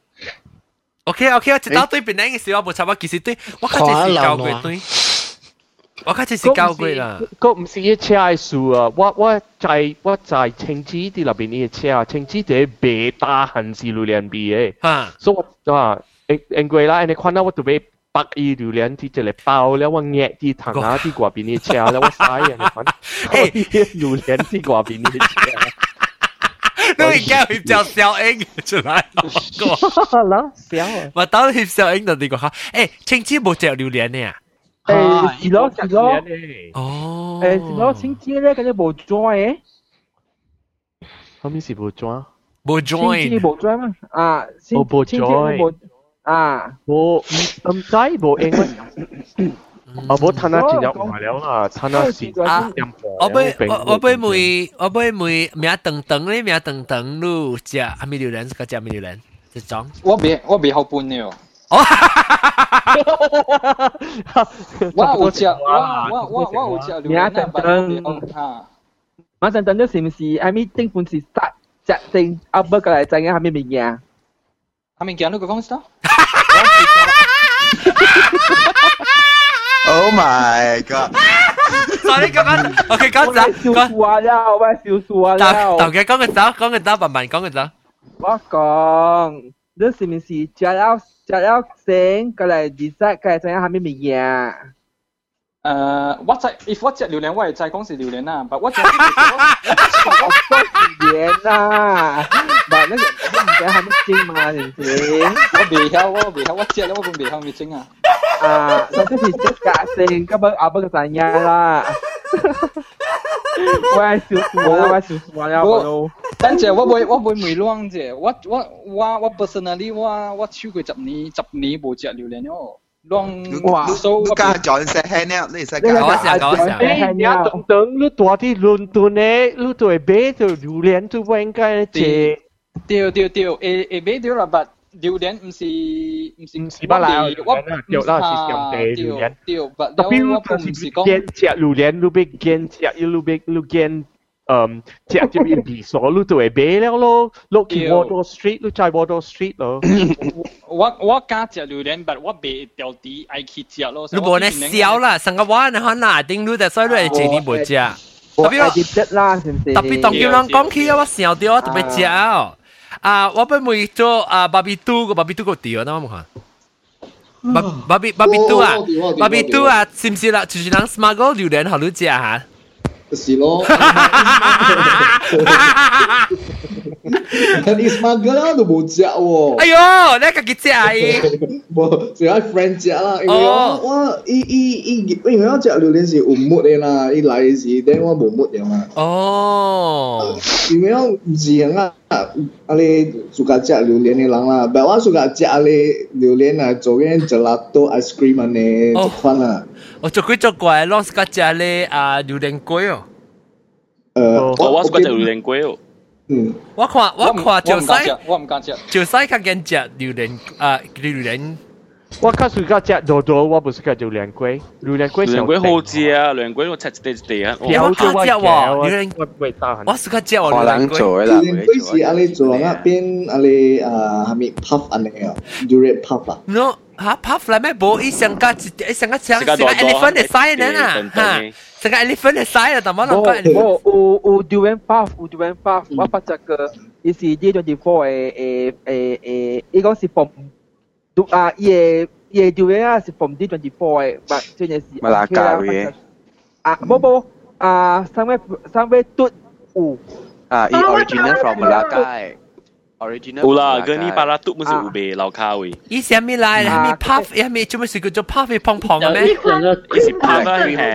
，OK OK，我知道對邊個嘅時候我冇炒，我其實對我開始是交貴對，我開始是交貴啦。 個唔是一車係樹啊，我我在我在青枝啲入邊呢個車啊，青枝啲白大漢是榴蓮味嘅，嚇，所以我啊，因因為啦，你看到我特別白伊榴蓮啲一個包咧，我壓啲糖啊啲外邊呢個車咧，我嘥啊，你看，誒，榴蓮啲外邊呢個車。 你而家翕隻小英出來個， 啦小啊！ 我當翕小英就呢個嚇，誒，青枝冇隻榴蓮嘅啊？ 誒，是咯是咯， 哦， 誒是咯，青枝咧嗰啲冇 join 嘅， 後面是冇 join， 冇 join， 青枝冇 join 嘛？啊， 冇冇 join， 啊， 冇唔唔使冇英文。 啊，冇睇下真有壞了啦，睇下是啊，我俾我我俾梅我俾梅名等等咧，名等等路只係咪榴蓮？個只咪榴蓮？這種我未我未好半呢喎。我有食，我我我我有食榴蓮啊，但係馬上等咗是唔是？係咪政府是殺隻定阿伯過嚟整嘅係咪名嘢？ 係咪講呢個公司 ？Oh my god！ Sorry， 講緊 ，OK， 講走， 講笑了，我笑笑了。 頭嘅講嘅走，講嘅走，慢慢講嘅走。 我講，你是唔是食了食了先過嚟 decide 過嚟整嘅係咪名嘢？ 誒，我知 ，if 我食榴蓮，我係知講是榴蓮啦，但我食榴蓮啦，但係呢個唔知係咪真嘛？係唔係？ 我未曉，我未曉，我食咧，我仲未曉咪真啊！ 啊，首先是即價先，咁樣阿伯就怎樣啦？我係小數啊，我係小數啊，我等陣我會我會未亂啫，我我我我 personally 我我超過十年十年冇食榴蓮咯。亂哇！你家講食係呢？你食講一下講一下。 誒，你等等，你多啲倫敦咧，你對買到榴蓮都應該借。 對對對，誒誒買到啦，但榴蓮唔是唔是唔是乜嚟？我有啦，是上地榴蓮。 對，但特別我唔是講見食榴蓮，你別見食，你別你見。嗯，食就變比所，你就會買了咯。落去 Wardour Street，你在 Wardour Street 咯。 我我家食榴蓮，但我未掉啲愛去食咯。 你冇呢笑啦，成個話你可拿定你，所以你係前年冇食。特別特別當叫人講起我笑掉，我特別食啊！啊，我俾妹做啊芭比嘟個芭比嘟個調，啱唔啱？芭芭比芭比嘟啊，芭比嘟啊，是唔是啦？就是人 smuggle 榴蓮好你食嚇？ 是咯，但 smuggle 啦都冇食喎。 哎呦，你自己食啊？ 冇，只係 friend 食啦。因為我我伊伊伊，因為我食榴蓮是有木的啦，伊來時等我冇木嘅嘛。 哦， 因為我唔是人啊，阿你 suka 食榴蓮嘅人啦，但我 suka 食阿你榴蓮啊，做緊 gelato ice cream 啊呢一款啊。 我做鬼做怪，攞自己食咧啊榴蓮龜哦。 誒， 我我 suka 食榴蓮龜哦。 嗯， 我看我看就西， 我唔敢食， 就西較驚食榴蓮啊榴蓮。 我較 suka 食多多，我不 suka 榴蓮龜。榴蓮龜榴蓮龜好食啊！榴蓮龜我切一地一地啊。 我怕食喎，榴蓮味道。 我 suka 食喎榴蓮龜。 榴蓮龜是阿你做那邊阿你啊係咪 puff 安尼啊 ？Durian puff 啊？ no 嚇 puff 啦咩？冇伊上個伊上個上上個 elephant 嘅 size 呢啊嚇。成個 elephant 嘅 size 啊，但係我諗我有有 durian puff， 有 durian puff， 我發覺個伊是 D 二十四嘅誒誒誒，伊講是 from 啊，伊嘅伊嘅 durian 啊是 from D 二十四嘅，唔係真係是。 馬拉加嘅。 啊，冇冇啊，上尾上尾嘟有。 啊，伊 original from 馬拉加。original 有啦，嗰啲巴拉嘟唔是有賣老卡位。 伊是咩來？係咪 puff？係咪做咩事叫做 puff 嘅胖胖嘅咩？ 伊是 puff 係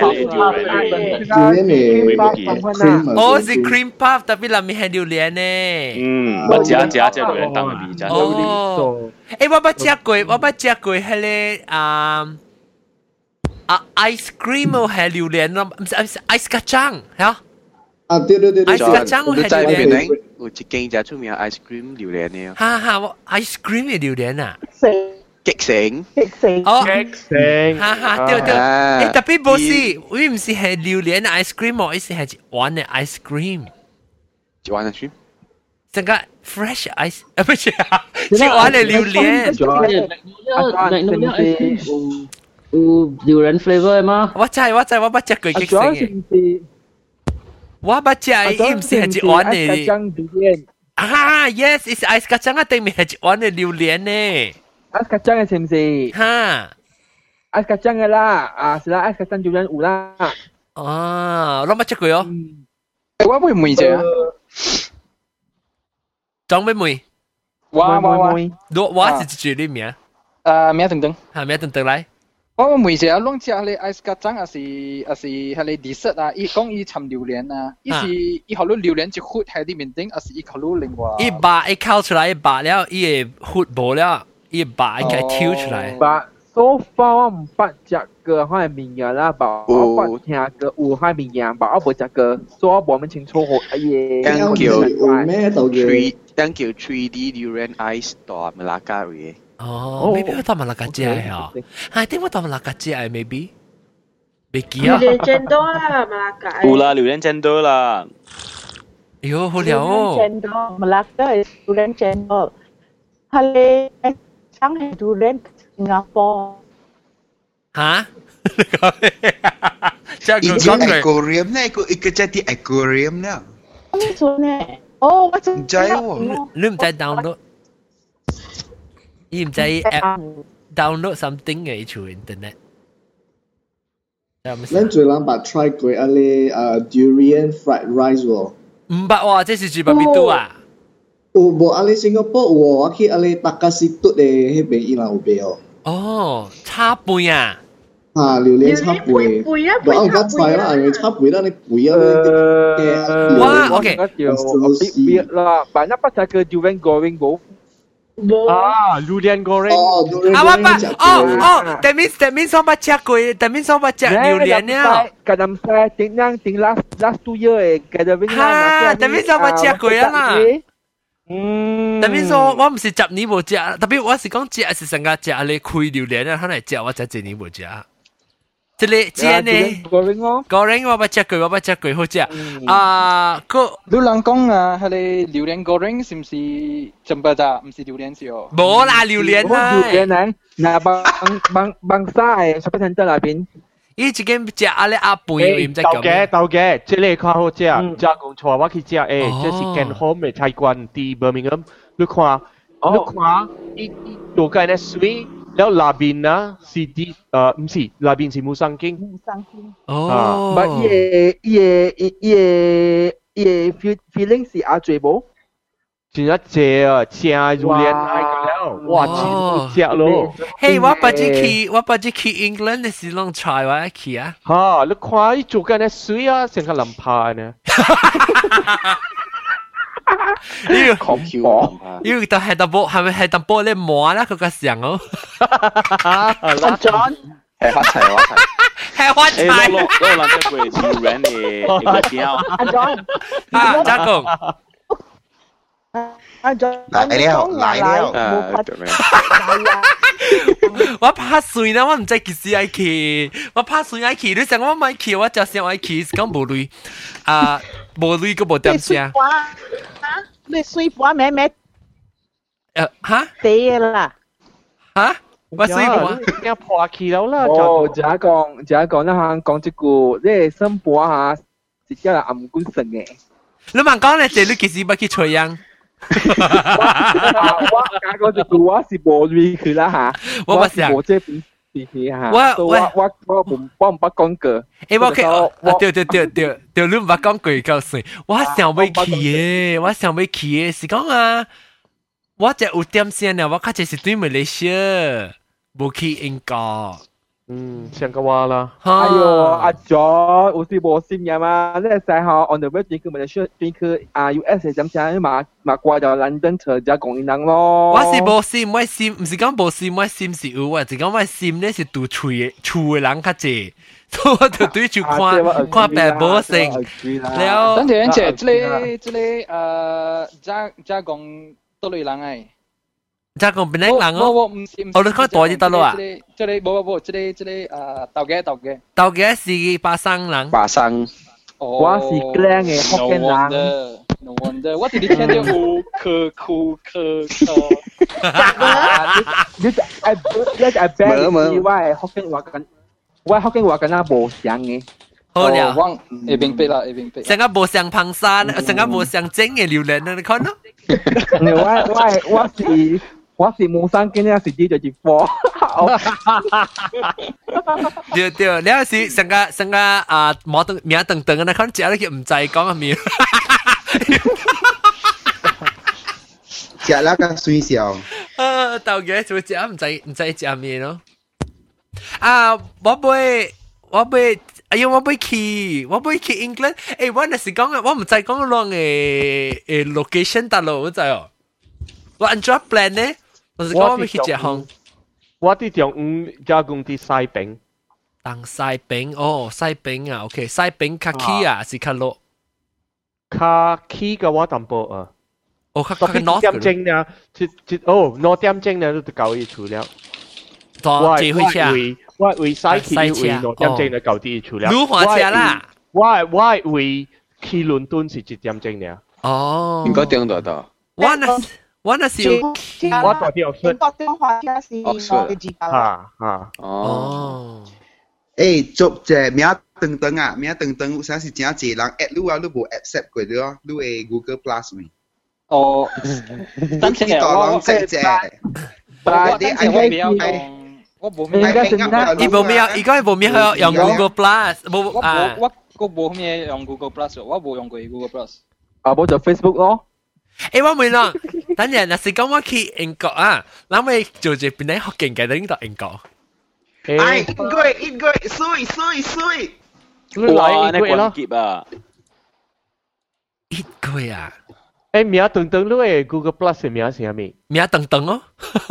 哦，是 cream puff，特別裡面係榴蓮呢。 嗯，我食食食榴蓮當嘅味啫。 哦，誒，我捌食過，我捌食過係咧啊啊 ice cream 係榴蓮咯，唔係 ice kacang 嚇。 啊，對對對對， ice kacang 係榴蓮。 有一間就出名 ice cream 榴蓮嘅。 哈哈，我 ice cream 嘅榴蓮啊。 激成， 激成， 哦， 激成， 哈哈，對對，誒特別冇事，我唔是係榴蓮 ice cream，我意思係一碗嘅 ice cream。 一碗 ice cream。 整個 fresh ice，啊不是啊，一碗嘅榴蓮。 有榴蓮 flavour 嗎？ 我知我知，我捌食過激成嘅。我捌食，伊唔是係一碗嘅。啊 ，yes， is ice kacang 啊，對面係一碗嘅榴蓮呢。 ice kacang 嘅是唔是？ 哈 ，ice kacang 嘅啦，啊，是啦 ，ice kacang 榴蓮有啦。 啊，我捌食過哦。 我會唔會食啊？ 裝咩梅？ 我我我， 我我是住呢名。 誒，名等等， 係名等等嚟。 我唔會食啊，攏食你 ice kacang 還是還是係你 dessert 啊？伊講伊摻榴蓮啊，伊是伊後頭榴蓮就血喺啲面頂，還是伊後頭另外？ 伊把伊烤出來，伊把了，伊嘅血無了，伊把應該挑出來。 把 So far 我唔捌食過海綿羊啦，但我捌聽過有海綿羊，但我冇食過，所以我冇咁清楚好哎嘢。 等叫咩道嘅 three，等叫 three D durian ice 到馬拉加嘅。 哦 ，maybe 我到馬拉加姐啊，係點我到馬拉加姐係 maybe，未記啊。 榴蓮真多啦，馬拉加。 有啦，榴蓮真多啦。 喲，好料哦。 榴蓮真多，馬拉加係榴蓮真多，係你上海榴蓮。新加坡吓？ 以前 aquarium 呢，佢一個jadi aquarium 呢。 咩做呢？哦，我唔知喎。 你唔使 download， 你唔使 app download something 嘅做 internet。 咱最人把 try 過啊咧啊 durian fried rice 喎。 唔捌喎，這是住邊度啊？ 有無啊？你新加坡有我去啊咧大家是嘟嘅迄邊伊人有賣哦。 哦，叉背啊！ 啊，榴蓮叉背，我而家 try 啦，係叉背啦，你背啊咧。 哇，OK， 別啦，但一不就叫 durian goreng 冇。 啊 ，durian goreng。 哦，durian goreng。啊，哦哦，that means that means 我捌食過 ，that means 我捌食榴蓮了。 嗰陣時點樣點 last last two year 嘅，嗰陣時哈，that means 我捌食過啦。嗯，特別說我唔是十年冇食，特別我是講食是成日食你開榴蓮啊，可能食我真一年冇食。即係煎呢，goreng 我捌食過，我捌食過好食。啊，個你人講啊，係你榴蓮 goreng 是唔是真不咋？唔是榴蓮是哦。 冇啦，榴蓮啊。 榴蓮呢？嗱，幫幫幫沙誒，十八層在那邊。 伊一間食阿咧阿半又唔知咁。豆嘅豆嘅，即係較好食，加工錯我去食誒，即是 Ken Home 嘅菜館喺 Birmingham，你看，你看，伊伊做緊咧水，แล้วลาบินนะ是啲誒唔是ลาบิน是木生經。 木生經。 哦。 但伊嘅伊嘅伊嘅伊嘅 feeling 是阿最冇。 真係正啊，正榴蓮嚟㗎了，哇，真好食咯！ 嘿，我不知去，我不知去 England 嘅時攏 try 我去啊！ 嚇，你看伊做緊嘅水啊，成個淋巴呢！ 要好 Q 啊！ 要到係淡薄，係咪係淡薄咧磨啦？嗰個上哦。 阿 John 係發財發財， 係發財。 誒，攞攞攞兩隻鬼榴蓮嘅一個條。 阿 John， 啊，加工。 阿 John， 來了來了， 我怕水啦，我唔知幾時愛去，我怕水愛去，你想我咪去，我就想愛去，是講無類，啊無類個無點聲。 你水花咩咩？ 誒嚇？ 地啦嚇？我水花， 要破去了啦。 哦，就係講就係講啦嚇，講一句，你新波嚇是叫人暗管神嘅。 你問講咧，你幾時要去吹秧？ 我講一句，我是無類佢啦嚇， 我唔想。 我這邊是是嚇， 我我我我唔我唔捌講過。 誒，我去，對對對對對，你唔捌講過夠水，我想要去嘅，我想要去嘅，是講啊，我只有點先啊，我較只是對馬來西亞，冇去英國。 嗯，香港話啦。 哎呦，阿 John，我是無心嘅嘛，你使下 on the way 轉去馬來西亞，轉去啊 U S 點先，嘛嘛掛就 London 車就講英人咯。 我是無心，我心唔是講無心，我心是有，我是講我心咧是讀厝嘅厝嘅人較濟，所以我就對住看看白無性。 了，等陣姐，這裡這裡誒，加加講多類人誒。 即係講邊啲人哦？我唔是， 我你講大啲得咯啊！ 即係冇冇冇，即係即係誒豆嘅豆嘅。 豆嘅是巴生人。 巴生。 我是靚嘅福建人。 No wonder，我哋啲聽到好可可可可。 你你誒你誒邊是我係福建話緊，我福建話緊啊無相嘅。 好了， 我會明白啦，會明白。 成個無相旁山，成個無相整嘅榴蓮啊！你看咯。 我我我是。我是冇生經咧，是啲就接貨。 對對，你有時成個成個啊，冇等名等等嘅，可能食咧佢唔制講係咪？ 食啦個水笑。 啊，豆嘅做食唔制唔制食咩咯？啊，我會我會，哎呀，我會去，我會去 England。誒，我那時講嘅，我唔制講啷嘅誒 location 得咯，我知哦。我按照 plan 呢？我是講我要去食烘， 我啲中午加工啲西餅， 當西餅哦，西餅啊 ，OK， 西餅卡起啊，是卡落， 卡起嘅我淡薄啊。 哦，卡卡攞點鐘啊，即即哦，攞點鐘咧都夠嘢除了。 我機會車， 我為西起為攞點鐘咧夠啲嘢除了。 路滑車啦。 我我為去倫敦是一點鐘咧。 哦， 應該點到到。 我那我那是我到啲學英國電話車是我嘅自家啦。嚇嚇。 哦。 誒，做隻名等等啊，名等等，有啥是真濟人 at 你啊，你無 accept 過對咯，你係 Google Plus 咪？ 哦， 真係我謝謝。 我真係我比較用，我冇咩。 伊冇咩，而家冇咩去用 Google Plus，冇啊。 我我冇咩用 Google Plus，我冇用過 Google Plus。 啊，冇就 Facebook 咯。 誒，我問啦，等陣若是講我去英國啊，嗱咪做住邊啲學勁嘅拎到英國。 哎，一個月一個月，水水水。 哇，你關劫啊！ 一個月啊！ 誒，名等等，你嘅 Google Plus 嘅名係咩？ 名等等哦。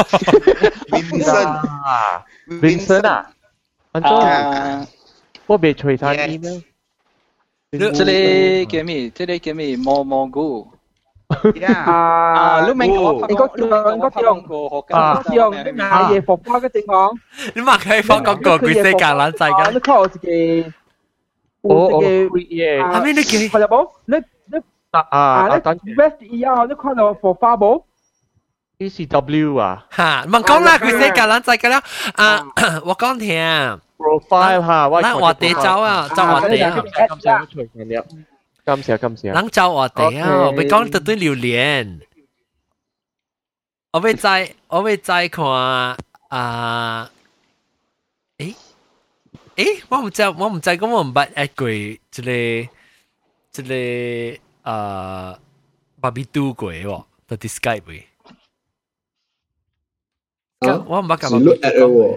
Vincent 啊，安怎？我未隨他 email。 這裡叫咩？這裡叫咩？蘑蘑菇。 啊， 你明我你個叫我個叫啊，叫你買嘢復花嘅地方。 你買佢放廣告，佢世界爛仔㗎。 你靠我自己，我自己嘢。 後面你叫係啦冇？你你啊啊， 等 West 以後你看到復花冇 ？E C W 啊？ 嚇，唔講啦，佢世界爛仔㗎啦。啊，我講聽。 profile 嚇， 嗱我哋走啊，走我哋啊。 感謝我隨便了。感謝感謝。 人走我哋啊，咪講特對榴蓮。我會再我會再看啊，誒誒，我唔知我唔知講我唔捌一過一個一個啊芭比嘟過喎，到 Skype 喎。我唔捌講芭比嘟過。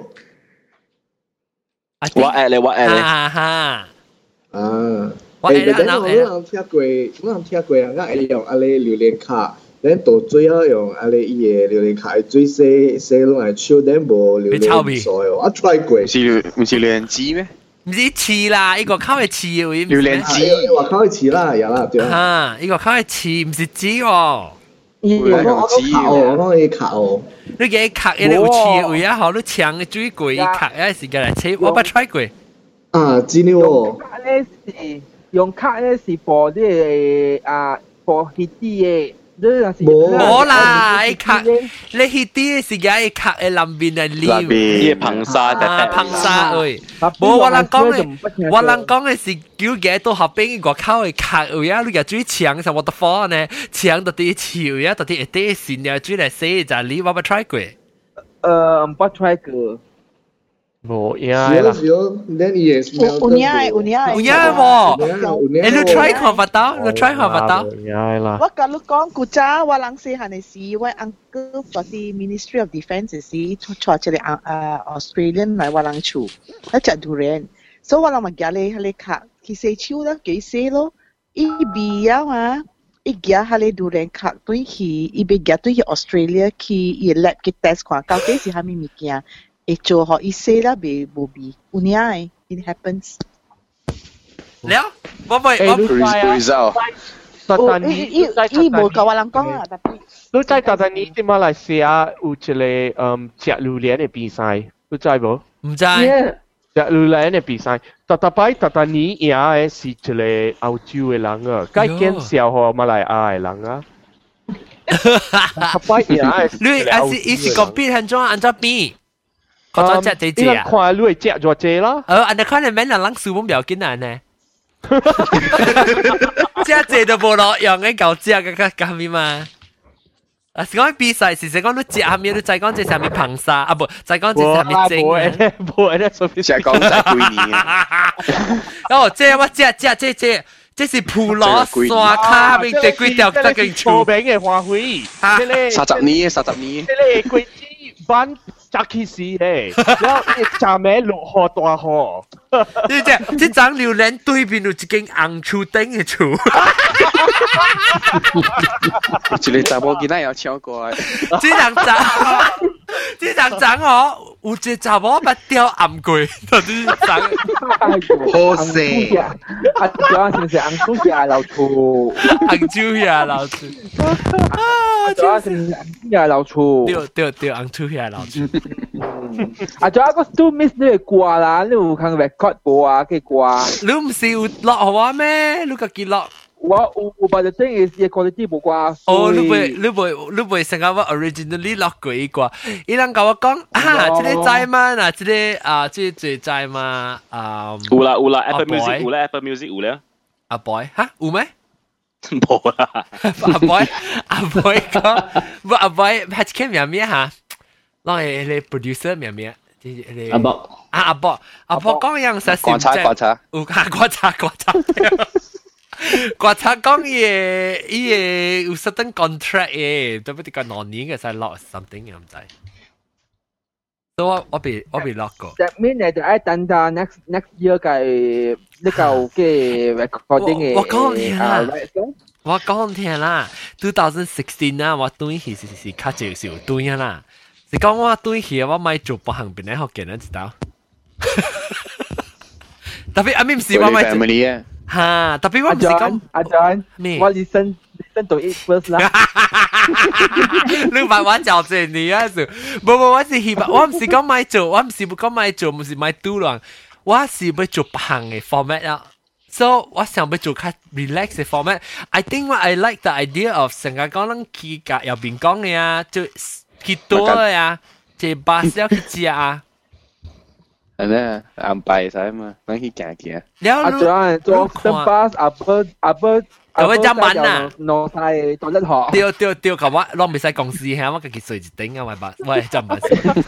我 at 你，我 at 你。 哈哈。 啊。誒，但係我有聽過，我有聽過啊，我係用阿你榴蓮卡，然到最後用阿你伊個榴蓮卡最細細落嚟超點無榴蓮水哦，我 try 過。 唔是唔是榴蓮枝咩？ 唔是刺啦，依個靠係刺嘅。 榴蓮枝， 話靠係刺啦，有啦，對啊。嚇，依個靠係刺，唔是枝喎。 我我我卡哦，我可以卡哦。 你嘅卡你有刺嘅位啊，好，你搶最貴卡啊，時間嚟切，我冇 try 過。 啊，真嘅喎。 用卡咧是 for 啲誒啊 for 迄啲嘢， 冇啦，啲卡你迄啲時間啲卡喺南邊係黏， 啲硼砂啊硼砂誒，冇我人講嘅，我人講嘅是叫嘅到後邊個口嘅卡誒啊，你又最搶上我的貨呢，搶到啲潮啊，到啲一啲線又最嚟死就你我冇 try 過。 誒，唔冇 try 過。 冇呀啦， then yes， 有呀有呀有呀喎，誒你 try 看不到，你 try 看不到。 有呀啦。 我甲你講，古早我人細漢嘅時，我 uncle 嗰啲 Ministry of Defence 嘅時，帶一個啊 Australian 來我人厝，一隻 durian，所以我人咪夾你你卡，佢洗手啦，幾洗咯，伊味啊嘛，伊夾下你 durian 卡對去，伊被夾對去 Australia 去伊 lab 去 test 看，究竟是蝦米物件？一做好一些啦，別無味，有影誒 ，it happens。 了，我咪我 result。 實伊伊伊無甲我人講啊，特別。 你知特特尼喺馬來西亞有一個嗯食榴蓮嘅比賽，你知無？ 唔知。 食榴蓮嘅比賽，特特擺特特尼贏嘅是一個澳洲嘅人啊，該介紹互馬來亞嘅人啊。特擺贏嘅是你係是伊是講邊安怎安怎變？我再隻隻隻啊！ 看你會隻咗隻啦。 呃，安尼看你免人人輸冇要緊啊呢。隻隻都冇落用嘅舊隻嘅嘅咁咪嘛。啊，是講比賽，是是講你隻下面，你再講隻下面硼砂啊，不，再講隻下面精啊。 冇誒，所以成講晒幾年啊。 哦，這我隻隻隻隻。這是普羅刷卡邊隻幾條得嘅錯名嘅花卉， 三十年，三十年。 呢個貴子班扎起士咧，然後站名落河大河。 呢隻即長榴蓮對面有一間紅樹頂嘅厝。 一個查某囡仔要超過。 即長長，即長長哦， 有一个查某捌吊暗过，到底啥？ 好势， 啊，主要是唔是红猪下老厝， 红猪下老厝， 啊，主要是唔是红猪下老厝， 对对对，红猪下老厝。 啊，仲有一個 Stu Miss 你嘅歌啦，你有看 record 過啊嘅歌？ 你唔是有落我咩？你個記落？ 我有有把隻真嘅嘅 quality 冇歌。 哦，你袂你袂你袂成個我 originally 落過一歌，伊人甲我講啊，即個知嘛？嗱，即個啊，即個最知嘛？啊， 有啦有啦 ，Apple Music 有啦 ，Apple Music 有啦。 阿 boy 嚇有咩？ 冇啦。 阿 boy 阿 boy 講，唔阿 boy 係簽名咩嚇？攞嚟嚟 producer 名名。 阿伯啊阿伯阿伯講樣實觀察觀察， 有啊觀察觀察，觀察講伊個伊個有 certain contract 嘅，對不對？個兩年嘅使落 something 嘅唔知。所以我我未我未落過。 That mean 你就愛等到 next next year 嘅呢個嘅 recording 嘅。 我講聽啦，我講聽啦 ，twenty sixteen 啊，我對佢是是較少少對啦。是講我對佢我咪做別行邊咧學嘅，你知道？特別阿咪唔是我咪做嚇，特別我唔是講阿 John 咩？ 我 listen listen to it first 啦。 你慢慢教住你啊！就冇冇，我是希望我唔是講咪做，我唔是講咪做，唔是咪嘟浪，我是要做別行嘅 format 啊。So 我想要做較 relax 嘅 format。I think what I like the idea of 成日講能去夾入邊講嘅啊，就。去多呀，這巴士要去食啊。 係咧，安排晒嘛，等去行行。 阿張做登巴阿伯阿伯阿伯只蚊啊， 攞晒多一學。 對對對，咁我攞唔使公司嚇，我自己睡一頂啊，喂吧，喂真唔係。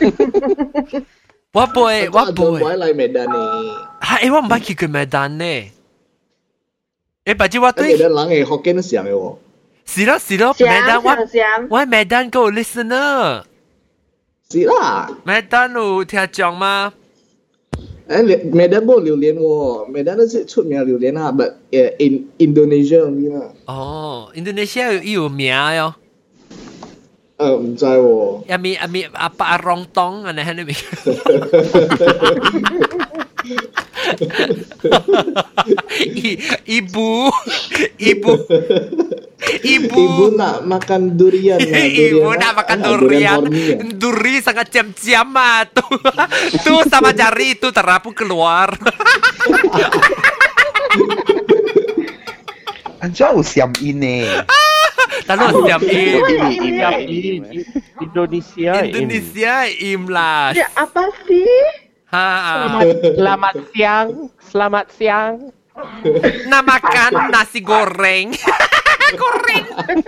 我背我背。 我嚟梅丹呢。 係我唔係去佢梅丹呢。誒，不過我對。 梅丹人係福建上嘅喎。 是咯是咯 ，Medan 我我 Medan 個 listener， 是啦 ，Medan 有聽講嗎？ 誒，Medan 冇榴蓮喎 ，Medan 都係出名榴蓮啊，but 誒 in Indonesia 嗰啲啦。 哦 ，Indonesia 有有名喲。 誒，唔知喎。 阿咪阿咪阿爸阿龍東啊，你喺呢邊？Ibu, ibu, ibu. Ibu nak makan durian. Ibu nak makan durian. Duri sangat jam-jam ah. Tu, tu sama jari itu terapu keluar. Anjau siam ini. Tahu siam ini. Indonesia. Indonesia imlas. Ya apa sih? Ha. Selamat, selamat siang, selamat siang. Nak makan nasi goreng. Goreng.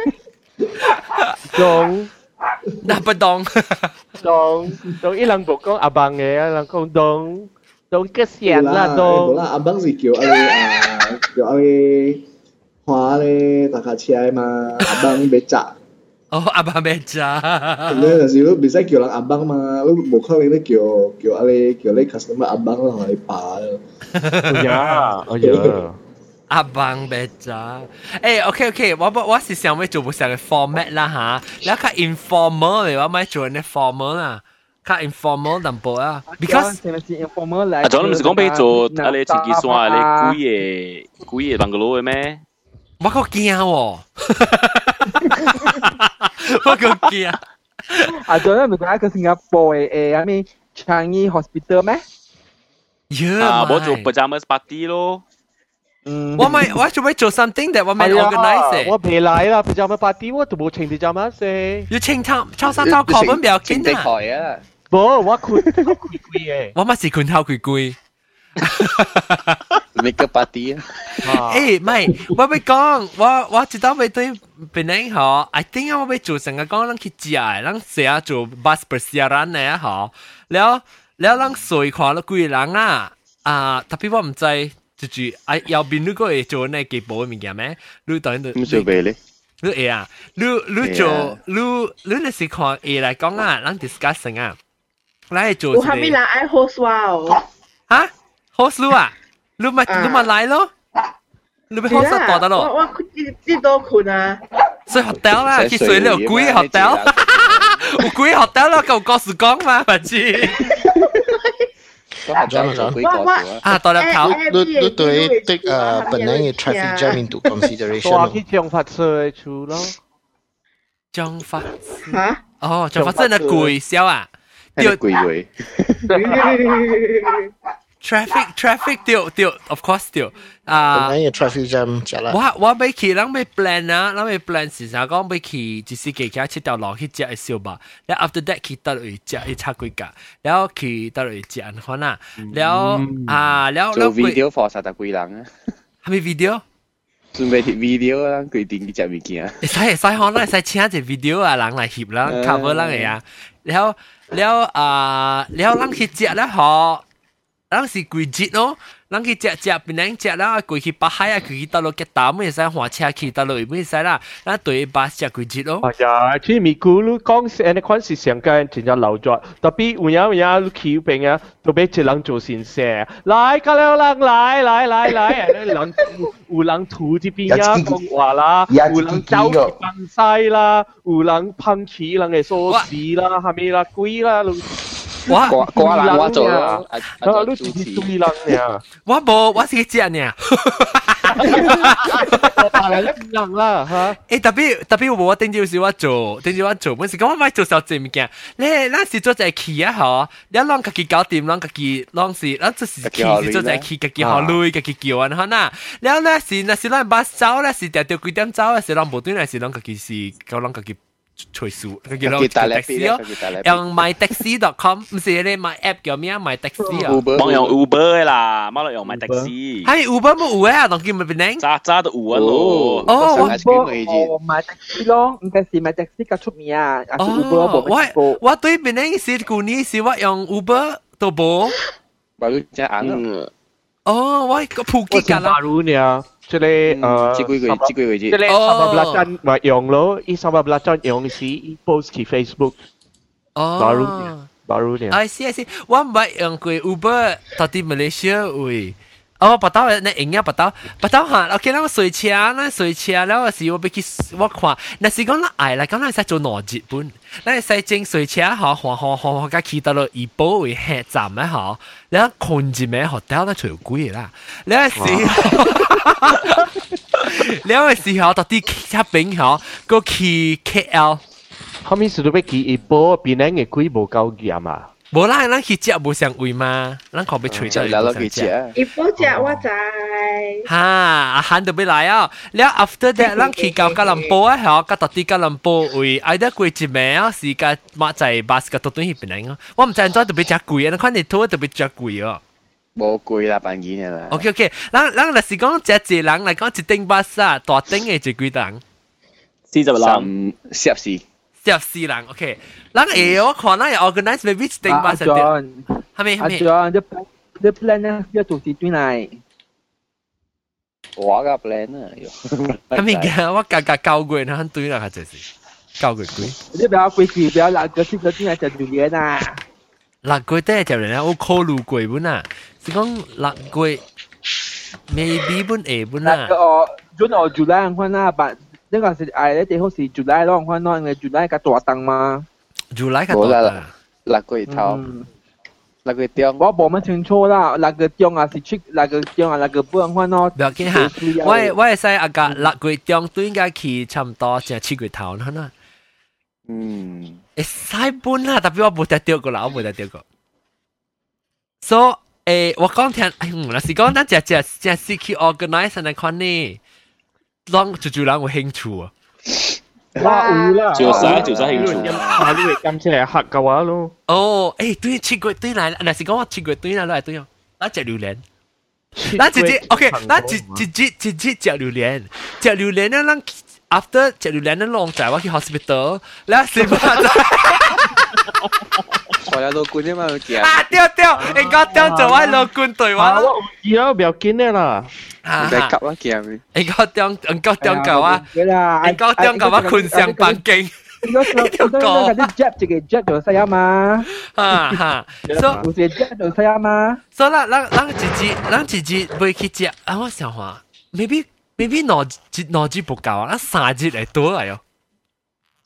Dong. Apa dong? Dong. Dong ilang bokong abang eh, ilang kong dong. Dong kesian lah dong. Bola abang sih kiểu ai à kiểu ai hóa咧搭架車嘛，abang beca。 哦，阿爸beca。 你有時都唔使叫人阿邦嘛，都冇可能你叫叫你叫你 customer 阿邦咯，係霸咯。 呀，哎呀， 阿邦beca。誒 ，OK OK，我我是想要做唔成嘅 format 啦嚇，แล้ว較 informal 嘅話，咪做呢 formal 啦，較 informal 淡薄啊。Because 阿仲唔是講俾做阿你前幾山阿你貴嘅貴嘅 bungalow 嘅咩？ 我個驚喎。我個驚。 啊，仲有咪講一個新加坡嘅誒，阿咩 Changi Hospital 咩？ 啊，我做 pajamas party 咯。 嗯，我咪我做咩做 something that 我咪 organize 我未來啦 pajama party 我都冇穿 pajama 嘅。 要穿套抽衫套褲本比較緊啊。 啊。 冇，我裙套攰攰嘅。 我咪是裙套攰攰。 make up party 啊！ 誒，唔係，我咪講，我我知道咪對邊樣好 ，I think 我咪做成個講，咱去食，咱成日做 bus persiaran 嘅好，แล้วแล้ว咱隨看了幾人啊，啊，特別我唔知，就住啊，右邊如果會做呢幾部嘅物件咩？你當然唔做咩咧？ 你會啊，你你做你你那是看會嚟講啊，咱 discussing 啊，咱係做。 我還沒人愛 host 哇哦。 嚇 ？host 你啊？你咪你咪嚟咯，你咪 host 得得咯。 我我知知道困啊。 睡 hotel 啦，去睡了貴 hotel，有貴 hotel 啦，夠告訴講嘛，唔知。 John John 啊，大粒頭， 你你對的誒本來嘅 traffic jam into consideration 多去將發車出咯， 將發嚇， 哦，將發真係貴少啊， 係貴貴。 traffic traffic 掉掉 ，of course 掉啊。 本來嘅 traffic jam 就啦。 我我要去，咱要 plan 啊，咱要 plan 是啥講要去，就是幾家七條路去食嘅燒吧。然後 after that 去倒落去食，去插幾架，然後去倒落去食安款啦。然後啊，然後做 video for 實在幾人啊？ 係咪 video？ 準備貼 video 啦，規定去食物件。 會使會使可能會使請一隻 video 啊，人來翕啦 ，cover 人嘅啊。然後然後啊，然後咱去食咧嗬。咱是規節咯，咱去食食邊樣食啦，過去北海啊，過去倒落吉打，咪使換車去倒落去，咪使啦，咱對巴食規節咯。 係啊，即係咪咕嚕講是安尼款是上間真正流咗，特別有影有影起病啊，都俾一人做善事，來加了人來來來來，人有人吐啲邊啊講話啦，有人走去扮西啦，有人噴起人嘅鎖匙啦，係咪啦鬼啦？ 我我人我做啊， 啊你自己對人呀， 我冇，我是去食呢。 我來咧人啦嚇。 誒特別特別我頂住時我做，頂住我做，本時講我咪做少濟物件。你咱是做隻氣啊嗬，你啷家己搞掂，啷家己啷是，咱就是氣是做隻氣，家己好累，家己叫啊嗬呐。然後咧是，那是咱把走咧是掉掉幾點走咧是啷無端咧是啷家己是，搞啷家己。隨數，佢叫做 taxi 咯，用 mytaxi dot com， 唔是你買 app 叫咩啊 ？mytaxi 啊， 冇用 Uber 啦，冇嚟用 mytaxi。 係 Uber 冇有啊，當叫咪變靚。 揸揸到有啊咯。 哦， 我我 mytaxi 咯，應該是 mytaxi 較出名啊，還是 Uber 冇？ 我我對變靚是舊年是我用 Uber 都冇。 馬路真硬啊！ 哦，我個普及㗎啦。 馬路呢？即係誒， 即幾個即幾個字。 即係三百粒針咪用咯，依三百粒針用時 post 去 Facebook。 哦。 馬路呢？馬路呢？ I see I see，我唔係用過 Uber 到啲 Malaysia 位。哦，不到那營業不到，不到哈。OK，咱水車，咱水車，然後是我要去我看，那是講咱愛啦，講咱使做哪日本，咱使整水車吼，換換換換甲去到落怡保為客站咧吼，然後困一暝 hotel 咱就有貴啦，然後是，然後是吼到啲車邊吼，過去 K L， 後面是都要去怡保，邊兩個貴無夠嚴啊？ 無啦，咱去食無上位嘛，咱可要吹到嚟落去食。 伊保食我知。 哈，阿漢就要來啊！แล้ว after that 咱去到吉隆坡啊，嗬，甲到啲吉隆坡位，挨得過一暝啊，是甲馬仔巴士甲到對去邊樣啊？我唔知安怎特別食貴啊，看你拖特別食貴哦。 冇貴啦，辦件嘅啦。 OK OK，咱咱若是講食一人嚟講一頂巴士啊，大頂嘅就幾人？ 四十人，攝氏。 十四人 ，OK。咱誒，我看咱要 organize maybe 一頂巴士啲，係咪係咪？ 阿 John，你你 plan 咧要做幾段嚟？ 我個 plan 啊， 係咪嘅？我價格高過，你肯對啦，係就是高過貴。 你不要貴貴，不要拿個四個段嚟食榴蓮啊！ 六個都係食榴蓮，我考慮過本啊，是講六個 maybe 本下本啊。 哦，June 或 July 看啦，但呢個是誒咧，最好是 July 咯，看咯，因為 July 較大檔嘛。 July 較大檔。 六個月頭。六個中， 我冇乜清楚啦。六個中啊是出，六個中啊六個半款咯。 唔要緊嚇，我我係使阿個六個中都應該去差唔多成七個頭啦啦。 嗯， 會使本啦，特別我冇得掉過啦，我冇得掉過。所以誒，我講聽，嗯，若是講咱只只只是去 organize 嚟看呢，讓就就讓我興趣啊。 哇有啦， 就使就使興趣。 啊，你會感出嚟客嘅話咯。 哦，誒，對，七月對嚟，若是講我七月對嚟來對哦，咱食榴蓮。咱直接 OK， 咱直直接直接食榴蓮，食榴蓮咧，咱 after 食榴蓮咧，攏在我去 hospital， แล้วสิบ่我有老官啫嘛，佢啊，對對，應該當做我老官對我。 而家唔要緊嘅啦。 你急啊，叫咩？ 應該當應該當夠啊，應該當夠我困上板鏡。 應該應該嗰啲 jab 自己 jab 就使啊嘛。 哈哈，所以 jab 就使啊嘛。 所以咱咱咱自己咱自己袂去食啊，我想話 maybe maybe 腦腦子不夠啊，咱三日嚟多嚟哦。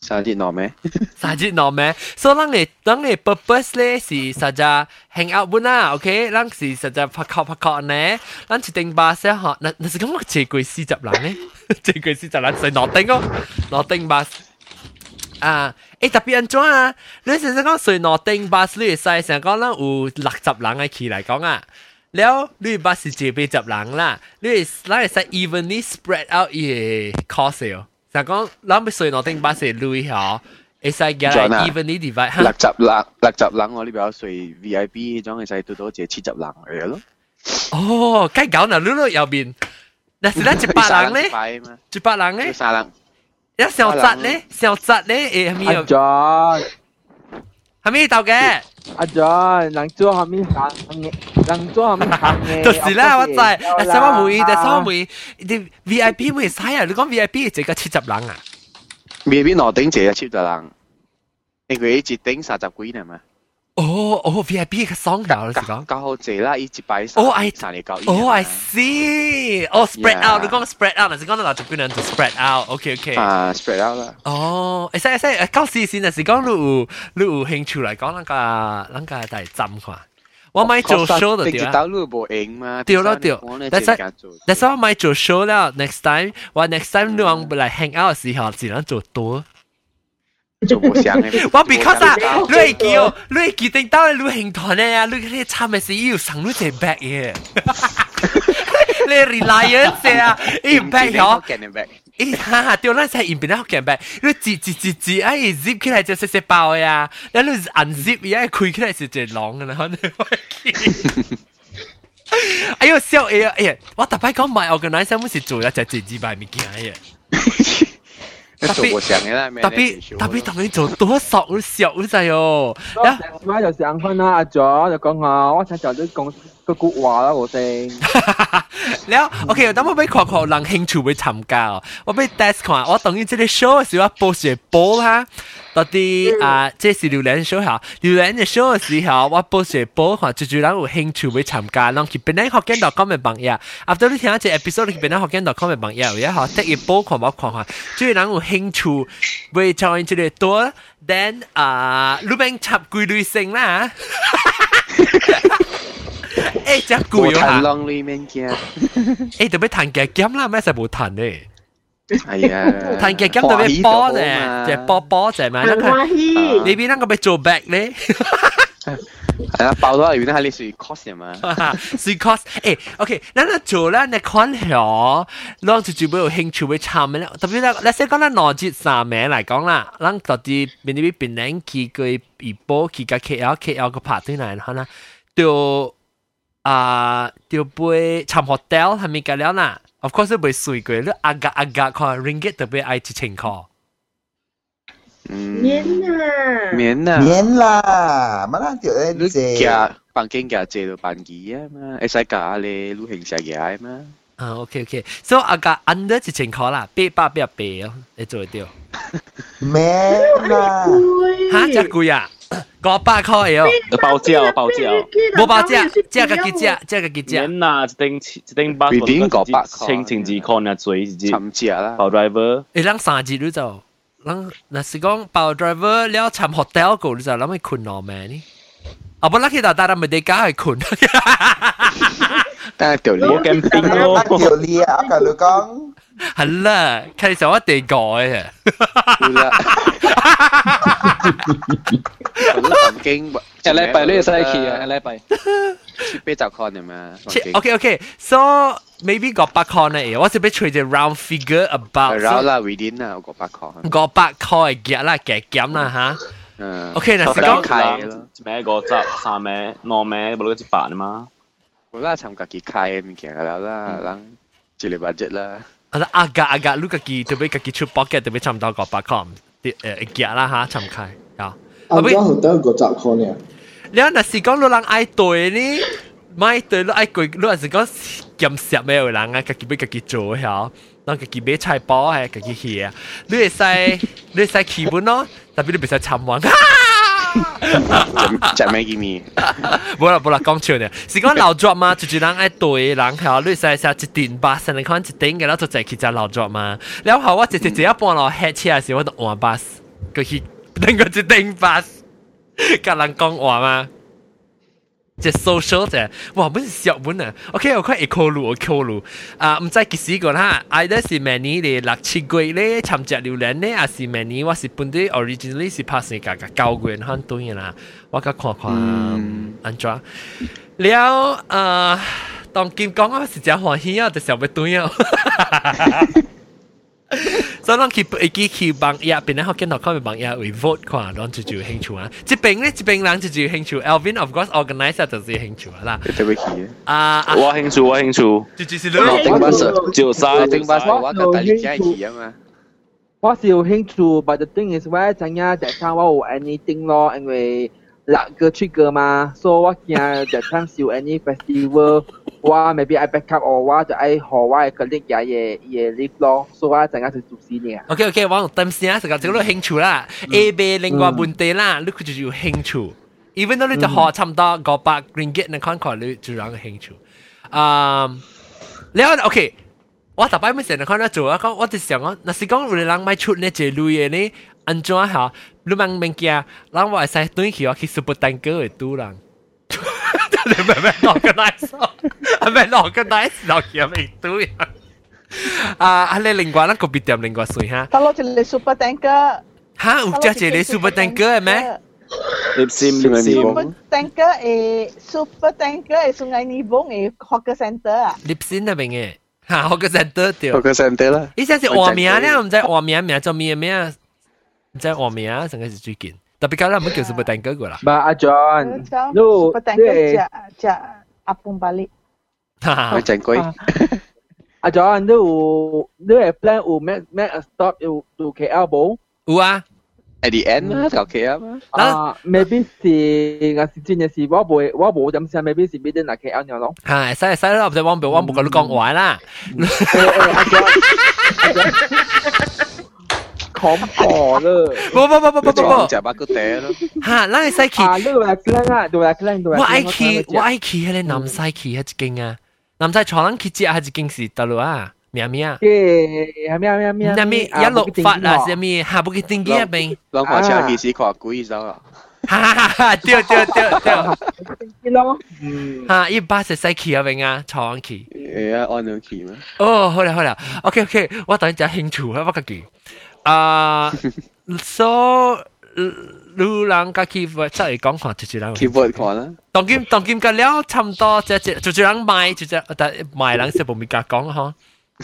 三日喏咩？ 三日喏咩？所以咱嘅咱嘅 purpose 咧是實在 hang out 本啦 ，OK？咱是實在拍靠拍靠呢，咱一定巴士嗬，那那是講我借過四十人咧，借過四十人所以攞定哦，攞定巴士。啊！誒特別安怎啊？你成日講隨攞定巴士，你會使成日講咱有六十人嘅起嚟講啊。แล้ว你巴士借俾十人啦，你會咱會使 evenly spread out 伊個 cost 哦。成日講咱要隨攞定巴士累嗬，會使嘅嚟 evenly divide 嚇。 六十人，六十人我呢邊有隨 V I P 種會使到到只七十人嚟咯。 哦，梗係講啦，你喺右邊，但是咱一百人咧，一百人咧， 三人。 一小侄咧，小侄咧，誒係咪有？ 阿 John， 係咪到嘅？ 阿 John，人做係咪行嘅？人做係咪行嘅？ 就是啦，我知。但係我會，但係我會，啲 V I P 會使啊！你講 V I P 係只個七十人啊 ？V I P 攞頂只七十人，因為一頂三十幾人嘛。 哦哦 ，V I P 嘅爽㗎，你講。 較好借啦，一百哦，I 三嚟夠。 哦，I see。哦 ，spread out，你講 spread out，但是講到六十幾人就 spread out，OK OK。 啊 ，spread out 啦。 哦，會使會使，誒，到時先，但是講你有你有興趣嚟講，那個那個係針看。我咪做 show 就對啦。 道路無用嘛。 對咯對，但係但係我咪做 show 啦 ，next time，我 next time 你講嚟 hang out 嘅時候，只能做多。 做冇想嘅， 我 because 啊，你係叫你係決定到你興團咧啊，你你參嘅時要上你隻 back 嘅，你 reliance 啊，你 back 咗，誒哈哈，對啦，係入邊咧學嘅 back，你折折折折，哎 zip 起來就細細包嘅啊，然後你 unzip 而家開起來是隻狼嘅啦，可能哎呦笑哎呀哎呀，我特別講買 organizer 冇是做一隻自己買物件嘅。 特別特別特別同你做多索好笑好滯哦！ 啊，我就上分啦，阿咗就講下，我睇就都講個古話啦，我哋。 แล้วโอเค等我俾看看人興趣會參加哦，我俾 test 看，我等於這個 show 嘅時候播住播哈，到底啊，這是榴蓮 show 嚇，榴蓮嘅 show 嘅時候我播住播看，最主人有興趣會參加，讓佢邊啲學見到咁嘅朋友，after 你聽下這 episode 佢邊啲學見到咁嘅朋友，然後得一播看我看看，最人有興趣會 join 這個多 ，then 啊，你邊插幾類型啦？誒，真攰啊！ 浪裏面嘅， 誒，特別彈嘅劍啦，咩就冇彈咧。 係啊， 彈嘅劍特別波咧，就波波就係咪？你邊那個咪做 back 咧？ 係啊，爆咗裏邊係你屬於 cost 啊嘛， 屬於 cost。誒 ，OK，嗱嗱做啦，你看下，讓住住會有興趣會參嘅咧。特別咧，你先講啦，攞住三名嚟講啦，讓到啲邊啲邊領佢個一波佢個 K L K L 個拍對嚟，可能就。啊，就杯參 hotel 係咪㗎了啦 ？Of course 都杯水貴，你阿格阿格看 ringgit 特別愛一千塊。 免啦， 免啦， 免啦，乜啦條你借房間價借到半幾啊嘛，會使價你旅行社嘅嘛。 啊 ，OK OK，so 阿格 under 一千塊啦，八百八百哦，你做得到？ 免啦， 嚇，真貴啊！五百塊哦， 包膠包膠， 冇包膠，即係個幾隻，即係個幾隻。 免啦，一定一定包。 邊邊五百塊？ 清清字看啊，最一參隻啦。 包 driver， 誒，咱三日你就，咱若是講包 driver 了參 hotel 個，你就諗去困落咩呢？啊，不，咱去到大家咪得加去困。 但係條我 camping 咯， 條你啊，我同你講。 係啦，其實我一定改嘅。 係啦。環境， 一禮拜你使去啊，一禮拜。 去八十塊啫嘛。 OK OK，so maybe 五百塊呢？我是俾隨隻 round figure about。 round 啦 ，within 啦，五百塊。 五百塊嘅啦，嘅減啦嚇。 嗯。 OK，嗱，是講開咯。 咩個執三咩兩咩，冇嗰一百啊嘛。 我啦，參加幾開嘅物件啦啦，人一個 budget 啦。 啊，阿格阿格，你自己特別自己出 pocket 特別差唔多五百塊，誒誒夾啦嚇，參開啊。 啊，咁好得個十塊呢？ 你若是講你人愛對呢，買對你愛貴，你若是講兼食咩有人啊，自己要自己做嚇，當自己買菜包係自己去啊，你會使你會使基本咯，特別你別使參玩。 食咩嘅咪？ 冇啦冇啦，講笑呢。是講老作嘛，就住人愛對人係，你使使一點巴士，你看一點嘅，然後就直去就老作嘛。然後我直直直一半落 head 車嘅時候，我就換巴士。 佢去等個一頂 bus， 甲人講話嘛。即 social 啫，哇！本是小本啊。OK， 我看會考慮，我考慮啊，唔知幾時個啦。either 是明年嘅六七月咧，參加榴蓮咧，還是明年我是本地 originally 是拍成個個九月很短嘅啦。我甲看看安怎。了誒，當今講我是真歡喜啊，就想要短啊。所以咱去會記去幫呀，邊咧學見到佢幫呀為 vote 看，咱就就有興趣啊。這邊咧，這邊人就就有興趣。Alvin of course organizer 就是有興趣啦。 對不起啊，我興趣，我興趣。 就就是你。 就三定八我個大力仔去啊嘛。 我是有興趣 ，but the thing is 我知影在場我有 anything 咯，因為六個出個嘛，所以我驚在場是有 any festival。我 maybe I back up 或我就愛和我嘅 colleague 也也也 live 咯，所以我陣間就做事呢。 OK OK， 我等先啊，成個這個興趣啦 ，A B 另外問題啦，你佢就有興趣 ，even 到你就學差唔多五百 ringgit 你看看你就有個興趣。啊，然後 OK， 我特別咩成日看到做啊，我就想講，若是講有人買出呢隻類嘅呢，安怎嚇？你問物件，人話使對起我去 super tanker 嘅賭人。你明唔明 organize？ 係咪 organize 落嘢咪都樣？啊，係你另外一個別店另外水哈。 他攞住你 super tanker。 嚇，有隻隻你 super tanker 係咩？ 你先你先。 super tanker 誒 super tanker 係sungai Nibong 誒 hawker centre 啊。 你先係咪嘅？嚇 hawker centre 對。 hawker centre 啦。 呢隻是話名咧，唔知話名名做咩咩啊？唔知話名啊，成個是最近。特別講啦，唔叫 super tanker 個啦。 Ba阿 John，你 super tanker 只只apung balik。 我真貴。 阿 John，你有你係 plan 有 make make a stop 有到 K L 冇？ 有啊。 At the end 啦，到 K L 嘛。 啊 ，maybe 是我是真嘅是我冇我冇點想 maybe 是邊啲嚟 K L 樣咯。 係，使使啦，唔使往邊往邊個都講話啦。 恐怖了！ 不不不不不不不， 食把個嗲咯。 嚇，咱係使去。 啊，你話靚啊，對話靚對話。 我愛去，我愛去，迄個南西去迄一間啊，南西坐咱去食迄一間是倒落啊，咩咩啊？ 嘅咩咩咩？ 咩咩一路發啊，什麼下不去定幾啊邊？ 兩塊車其實看貴咗啊！ 哈哈哈！對對對對。 咯。 嚇，一巴是使去啊邊啊，坐安去。 誒啊，按兩去咩？ 哦，好啦好啦 ，OK OK， 我等陣興趣啊，我個記。啊，所路人家 keyboard 出嚟講看，就就人 keyboard 看啦。 當今當今個了差唔多，即係就就人賣，就就但賣人是冇咪甲講嗬。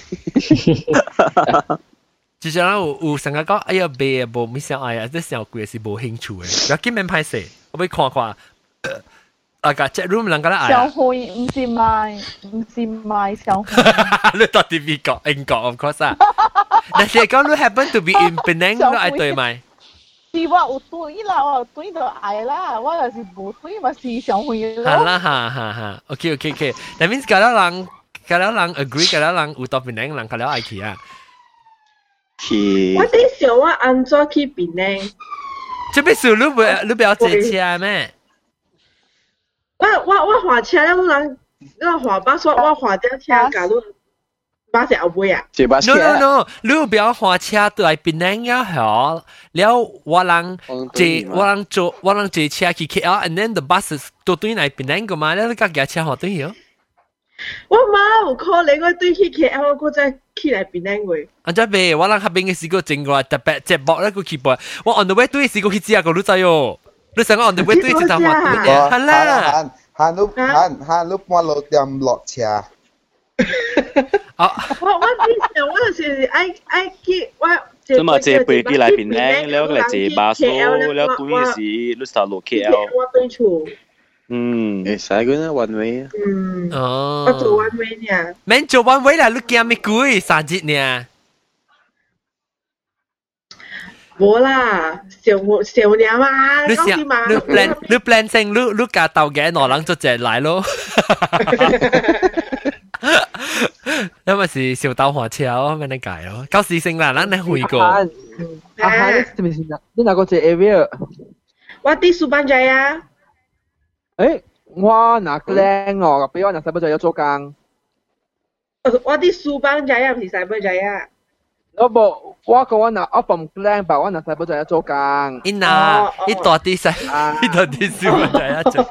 就就人有有成日講，哎呀賣啊冇咪想哎呀，即上貴是冇興趣嘅，有見面歹勢，我要看看。啊個 chat room 人家啦， 小會唔是賣，唔是賣小會。 你到底邊個？英國 of course 啊。但是講你 happen to be in Penang，你愛對咪？ 是我有對啦，我有對就愛啦，我又是冇對嘛是小會咯。 係啦，哈哈哈。OK OK OK，但 means 嗰啲人，嗰啲人 agree，嗰啲人有到 Penang，人嗰啲愛去啊。 去。 我啲想我安怎去 Penang？ 這邊是你不你不要坐車咩？ 我我我滑車了，人我滑巴說我滑掉車，假如巴士後尾啊。 坐巴士。 No no no，你不要滑車到嚟檳城要好，了我人坐我人坐我人坐車去 K L，and then the bus 到對嚟檳城個嘛，你架架車學對咗。 我冇有可能我對去 K L，我再去嚟檳城喎。 啊，真係，我人下邊嘅時個正過特別接駁咧個 keyboard，我 on the way 對時個去知啊個女仔喲。你成個 on the way 對就就滑對嘅，係啦。 行路行行路半路點落車。 我我之前我就是愛愛去我。 咁啊，借飛機嚟檳城，แล้ว嚟借巴士，แล้ว對嘅時你實落 K L。 我對厝。 嗯， 誒，使嗰啲 one way 啊。 嗯。 哦。 我做 one way 呢。 免做 one way 啦，你驚咩貴？三日呢？ 冇啦，少少啲嘛， 你想你 plan 你 plan 成你你架豆嘅攞人就直嚟咯。因為是小豆火車咯，咩你解咯？舊時性啦，咱你去過。 阿漢，你係咪你哪個隻 area？ 我啲蘇班仔啊。 誒，我哪個靚哦？比我哪西班仔有做工。 我啲蘇班仔啊，唔是西班仔啊。 我無，我講我嗱，我from Klang，但我嗱細寶就喺做工。 伊嗱，伊大啲細，伊大啲小就喺做。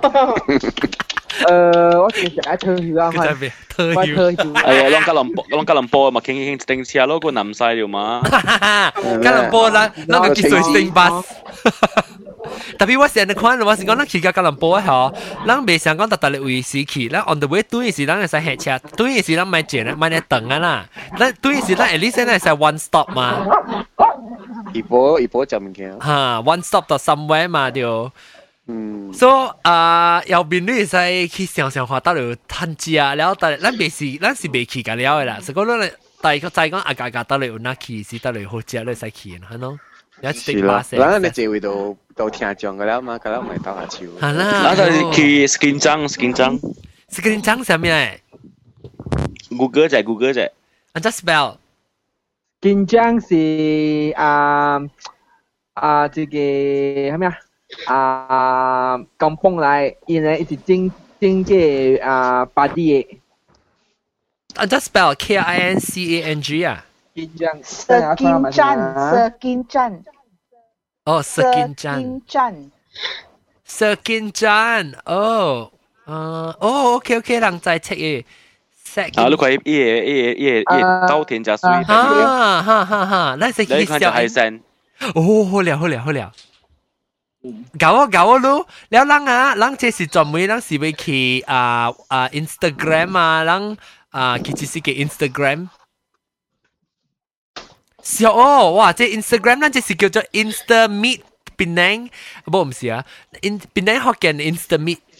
誒，我淨係特休啊， 係特休。 哎呀，啷吉隆坡，啷吉隆坡嘛，傾傾定車咯，個南西了嘛。 吉隆坡啦，啷個幾歲升巴？特別我成日看，我是講咱去到吉隆坡嗬，咱未想講特特嚟為時去，咱 on the way 對時咱係使下車，對時咱買錢咧，買嚟等啊啦，咱對時咱 at least 咱係使 one stop 嘛。 一波一波就唔見。 嚇 ，one stop 到 somewhere 嘛就。 嗯。 所以啊，右邊你使去想想看到嚟趁食，然後但咱未是咱是未去㗎了嘅啦，所以講咱大個再講啊家家到嚟有哪去是到嚟好食你使去係咯。 是啦，咱你這位都都聽講㗎啦嘛，㗎啦唔係打下招。 係啦， 咱就去 skin 章 skin 章 skin 章係咩 ？Google 啫 ，Google 啫。 啊，just spell。 skin 章是啊啊，這個係咩啊？啊，kampung來，因為是整整個啊巴啲嘅。 啊 ，just spell K I N C A N G 啊。 Skin 站 ，Skin 站。 哦 ，Skin 站。 站。 Skin 站，哦，呃，哦 ，OK OK，人在切嘅。 啊，你看伊伊伊伊伊稻田加水。 哈哈哈哈，那是你看就海鮮。 哦，好了好了好了。搞啊搞啊咯，แล้ว人啊，人這是專門人是會去啊啊 Instagram 啊，人啊佢就是嘅 Instagram。是哦，哇！即 Instagram 咱即是叫做 Insta Meet 檳城，唔唔是啊，檳城福建 Insta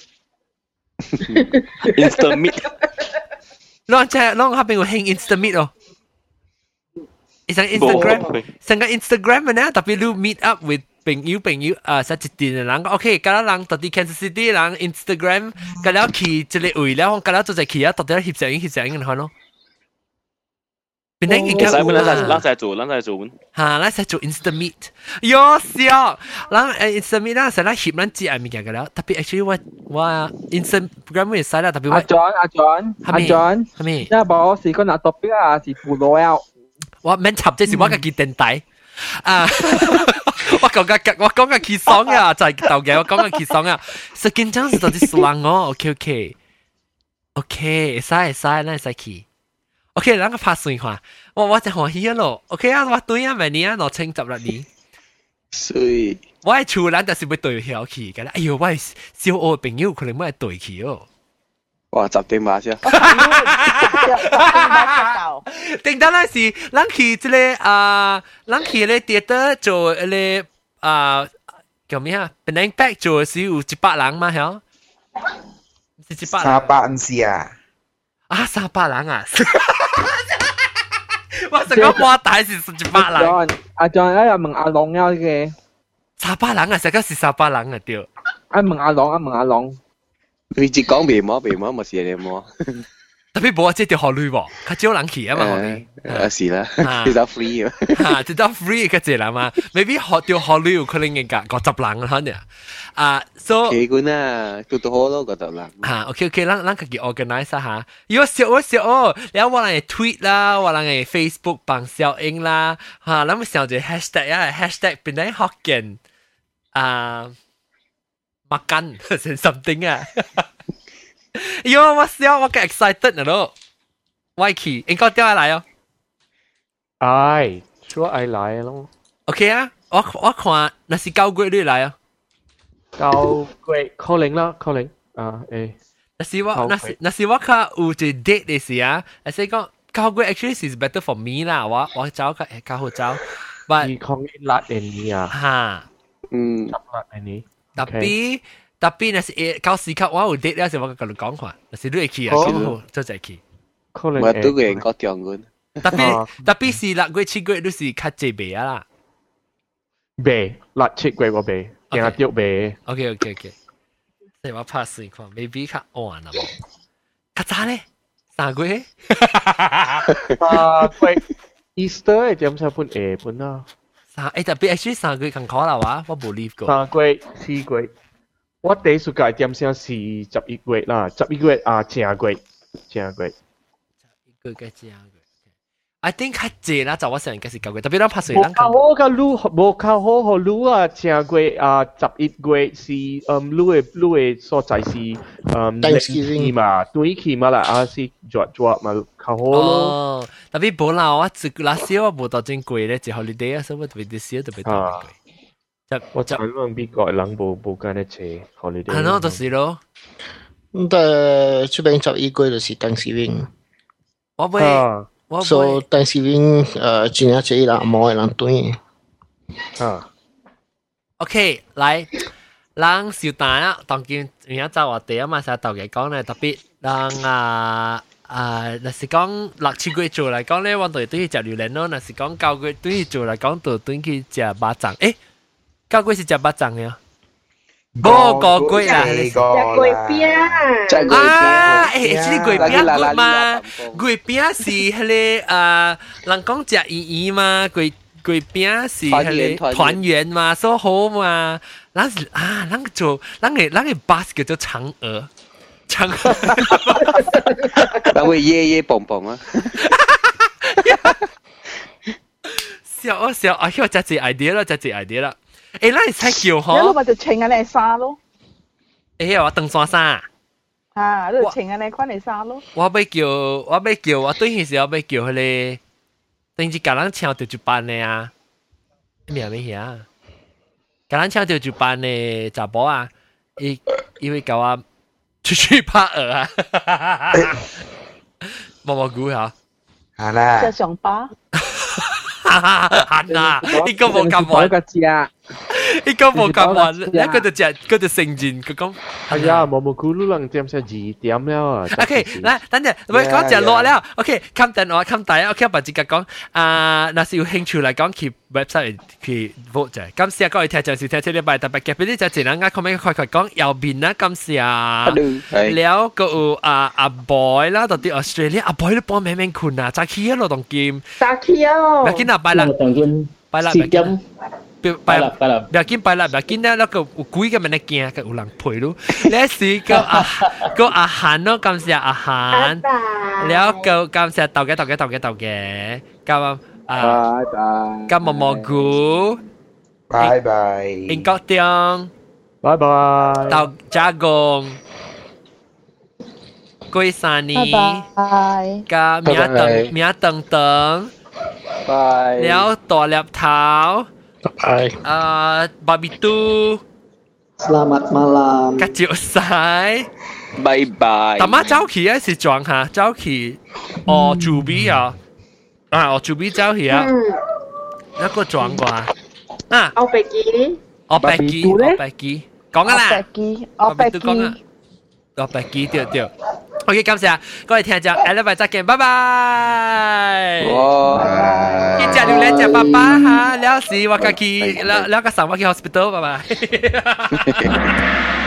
Meet。Insta Meet。 啷即啷嗰邊有興 Insta Meet 哦？成 Instagram，成個 Instagram 呢，特別你 meet up with 朋友朋友啊，實一啲嘅人 ，OK，咁啦人到啲 Kansas City 人 Instagram，咁了去即個位了，咁了做就去啊，到底翕相影翕相影看咯。邊啲人家會，咱在咱在做，咱在做。 嚇，咱在做 Insta Meet，喲笑，咱誒 Insta Meet 咱實咱翕咱接物件嘅了，特別 actually 我我 Instagram 會使啦，特別我。 阿 John 阿 John 阿 John， 係咪？ 因為我是個拿 topic 啊，是附錄了。 我免插，這是我嘅記電台啊！我講嘅我講嘅氣爽啊，就係舊嘅，我講嘅氣爽啊。實緊張是到底爽哦 ，OK OK OK，會使會使，咱會使去。OK，咱個拍算看，我我真歡喜咯。OK 啊，我對啊，明年啊，六千十六年。 水。 我係厝人，就是要對曉去嘅啦。哎呦，我係小學嘅朋友，可能我係對去哦。 哇，十點馬先。 定得那是，咱去這個啊，咱去咧跌得做咧啊，叫咩啊？本來 back 做是有一百人嘛，係是一百人。 三百人是啊。 啊，三百人啊！我成個話大是一百人。 阿 John 啊，又問阿龍啊嘅。 三百人啊，成個是三百人啊，對。 啊問阿龍，啊問阿龍。 佢只講未摸，未摸，冇事你摸。 特別冇即條學女喎，較少人去啊嘛，學女。啊是啦，呢度 free 啊。 嚇，呢度 free 嘅啫啦嘛，maybe 學條學女有可能嘅㗎，五十人可能啊，so。 幾管啊，都都好咯，覺得啦。 嚇 ，OK OK，咱咱自己 organize 下。如果少我少哦，然後我哋 tweet 啦，我哋 Facebook 幫小英啦，嚇，咱們想住 hashtag 啊 ，hashtag 變咗學見啊。makan 成 something 啊！喲，我笑，我嘅 excited 咯。我去，應該點解嚟哦？ 唉，說愛嚟咯。 OK 啊，我我看那是九月你嚟啊。 九月可能啦，可能啊誒。 那是我那是那是我看有一 date 嘅事啊，係說講九月 actually is better for me 啦，我我找個較好找。 But 你講辣嘅你啊？ 嚇， 嗯， 辣嘅你。 tapi tapi nasi kau sikap wow date dia sebab kalau kau kan nasi dua iki ya kau tu jadi iki. Kau lagi. Waktu gue kau tiang gun. Tapi tapi si lak gue cik gue tu si kace be lah. Be lak cik gue gue be yang tiup be. Okay okay okay. Saya mau pass ni kau maybe kau on apa? Kata le, sang gue. Ah gue Easter jam saya pun eh pun lah. 三誒特別 actually 三個月咁可能話，我冇 leave 過。 三個月、四個月，我第一暑假點先是十一個月啦，十一個月啊，正個月，正個月。 十一個月正個月。 I think 較濟啦，就我成日嘅是九個，特別咱拍水咱。 無較好個路，無較好個路啊！正過啊，十一月是嗯路嘅路嘅所在是嗯 Thanksgiving 嘛，對起嘛啦，啊是做做嘛較好咯。 哦，特別無啦，我自那時我無到真貴咧，就 holiday 啊，所以我特別啲少特別多貴。 就我就諗美國人無無間一切 holiday。 係咯，就是咯。 咁但出邊十一月就是 Thanksgiving。 我會。 So Thanksgiving 誒，真係一人冇人對。 啊 ，OK，來，人小蛋啊，當見而家就話第一晚成日鬥嘅講咧，特別人啊啊，若是講六七月做嚟講咧，我哋都要食榴蓮咯；若是講九月都要做嚟講，就都去食巴掌。誒，九月是食巴掌嘅。嗰個鬼啊！ 食鬼餅啊！誒，係鬼餅good嘛？鬼餅是迄個啊，人講食圓圓嘛，鬼鬼餅是迄個團圓嘛，所以好嘛。咱是啊，咱做咱嘅咱嘅 bus 叫做嫦娥，嫦娥。 咱會夜夜蹦蹦啊！ 笑啊笑啊！我真係 idea 啦，真係 idea 啦。誒，咱係使叫嗬？ 你咪就穿嗰啲衫咯。 誒，我登山衫。 啊，你就穿嗰啲款嘅衫咯。 我要叫，我要叫，我對迄時我要叫迄個，等於甲咱請到一班的啊，咩咩遐？甲咱請到一班的查甫啊，伊伊會甲我出去拍鵝啊，毛毛菇嚇。 係啦。 食上巴。 閒啊！呢個冇咁玩。 個字啊！ 呢個冇咁玩，一個就只，佢就成人，佢講。 係啊，毛毛菇都能點成二點了啊。 OK，嚟，等陣，喂，講只落了。OK，冚等我冚大 ，OK，把自己講。啊，那是有興趣嚟講，去 website 去 vote 啫。咁試下各位聽眾是聽這禮拜特別嘅，俾啲就只能啱 comment 快快講右邊啦，咁試下。แล้วก็有啊阿 boy 啦，到啲 Australia，阿 boy 都幫命命困啊，扎起咯當劍。 扎起哦。 咪見啊，拜啦，拜啦，拜啦。拜啦拜啦，不要緊拜啦，不要緊啦，那個有幾個咪嚟驚，個有人陪咯。你是個阿個阿涵咯，感謝阿涵，แล้ว個感謝豆嘅豆嘅豆嘅豆嘅，咁啊，咁毛毛菇， 拜拜， 英國丁， 拜拜， 豆加工，龜山尼，加名燈名燈燈，แล้วตัวเล็บเท้า Bye. Uh, Babitu. Selamat malam. Kacil sai. Bye bye. Tama 走去啊是撞下，走去哦主比啊，啊哦主比走去啊，一個撞過啊。啊， 我白機， 我白機，我白機，講啊啦。 我白機，我白機。 我白機對對。OK， 感謝各位聽眾，下禮拜再見，拜拜。 哇！ 見隻榴蓮隻爸爸嚇，了時我家己，了了個上我去 hospital，拜拜。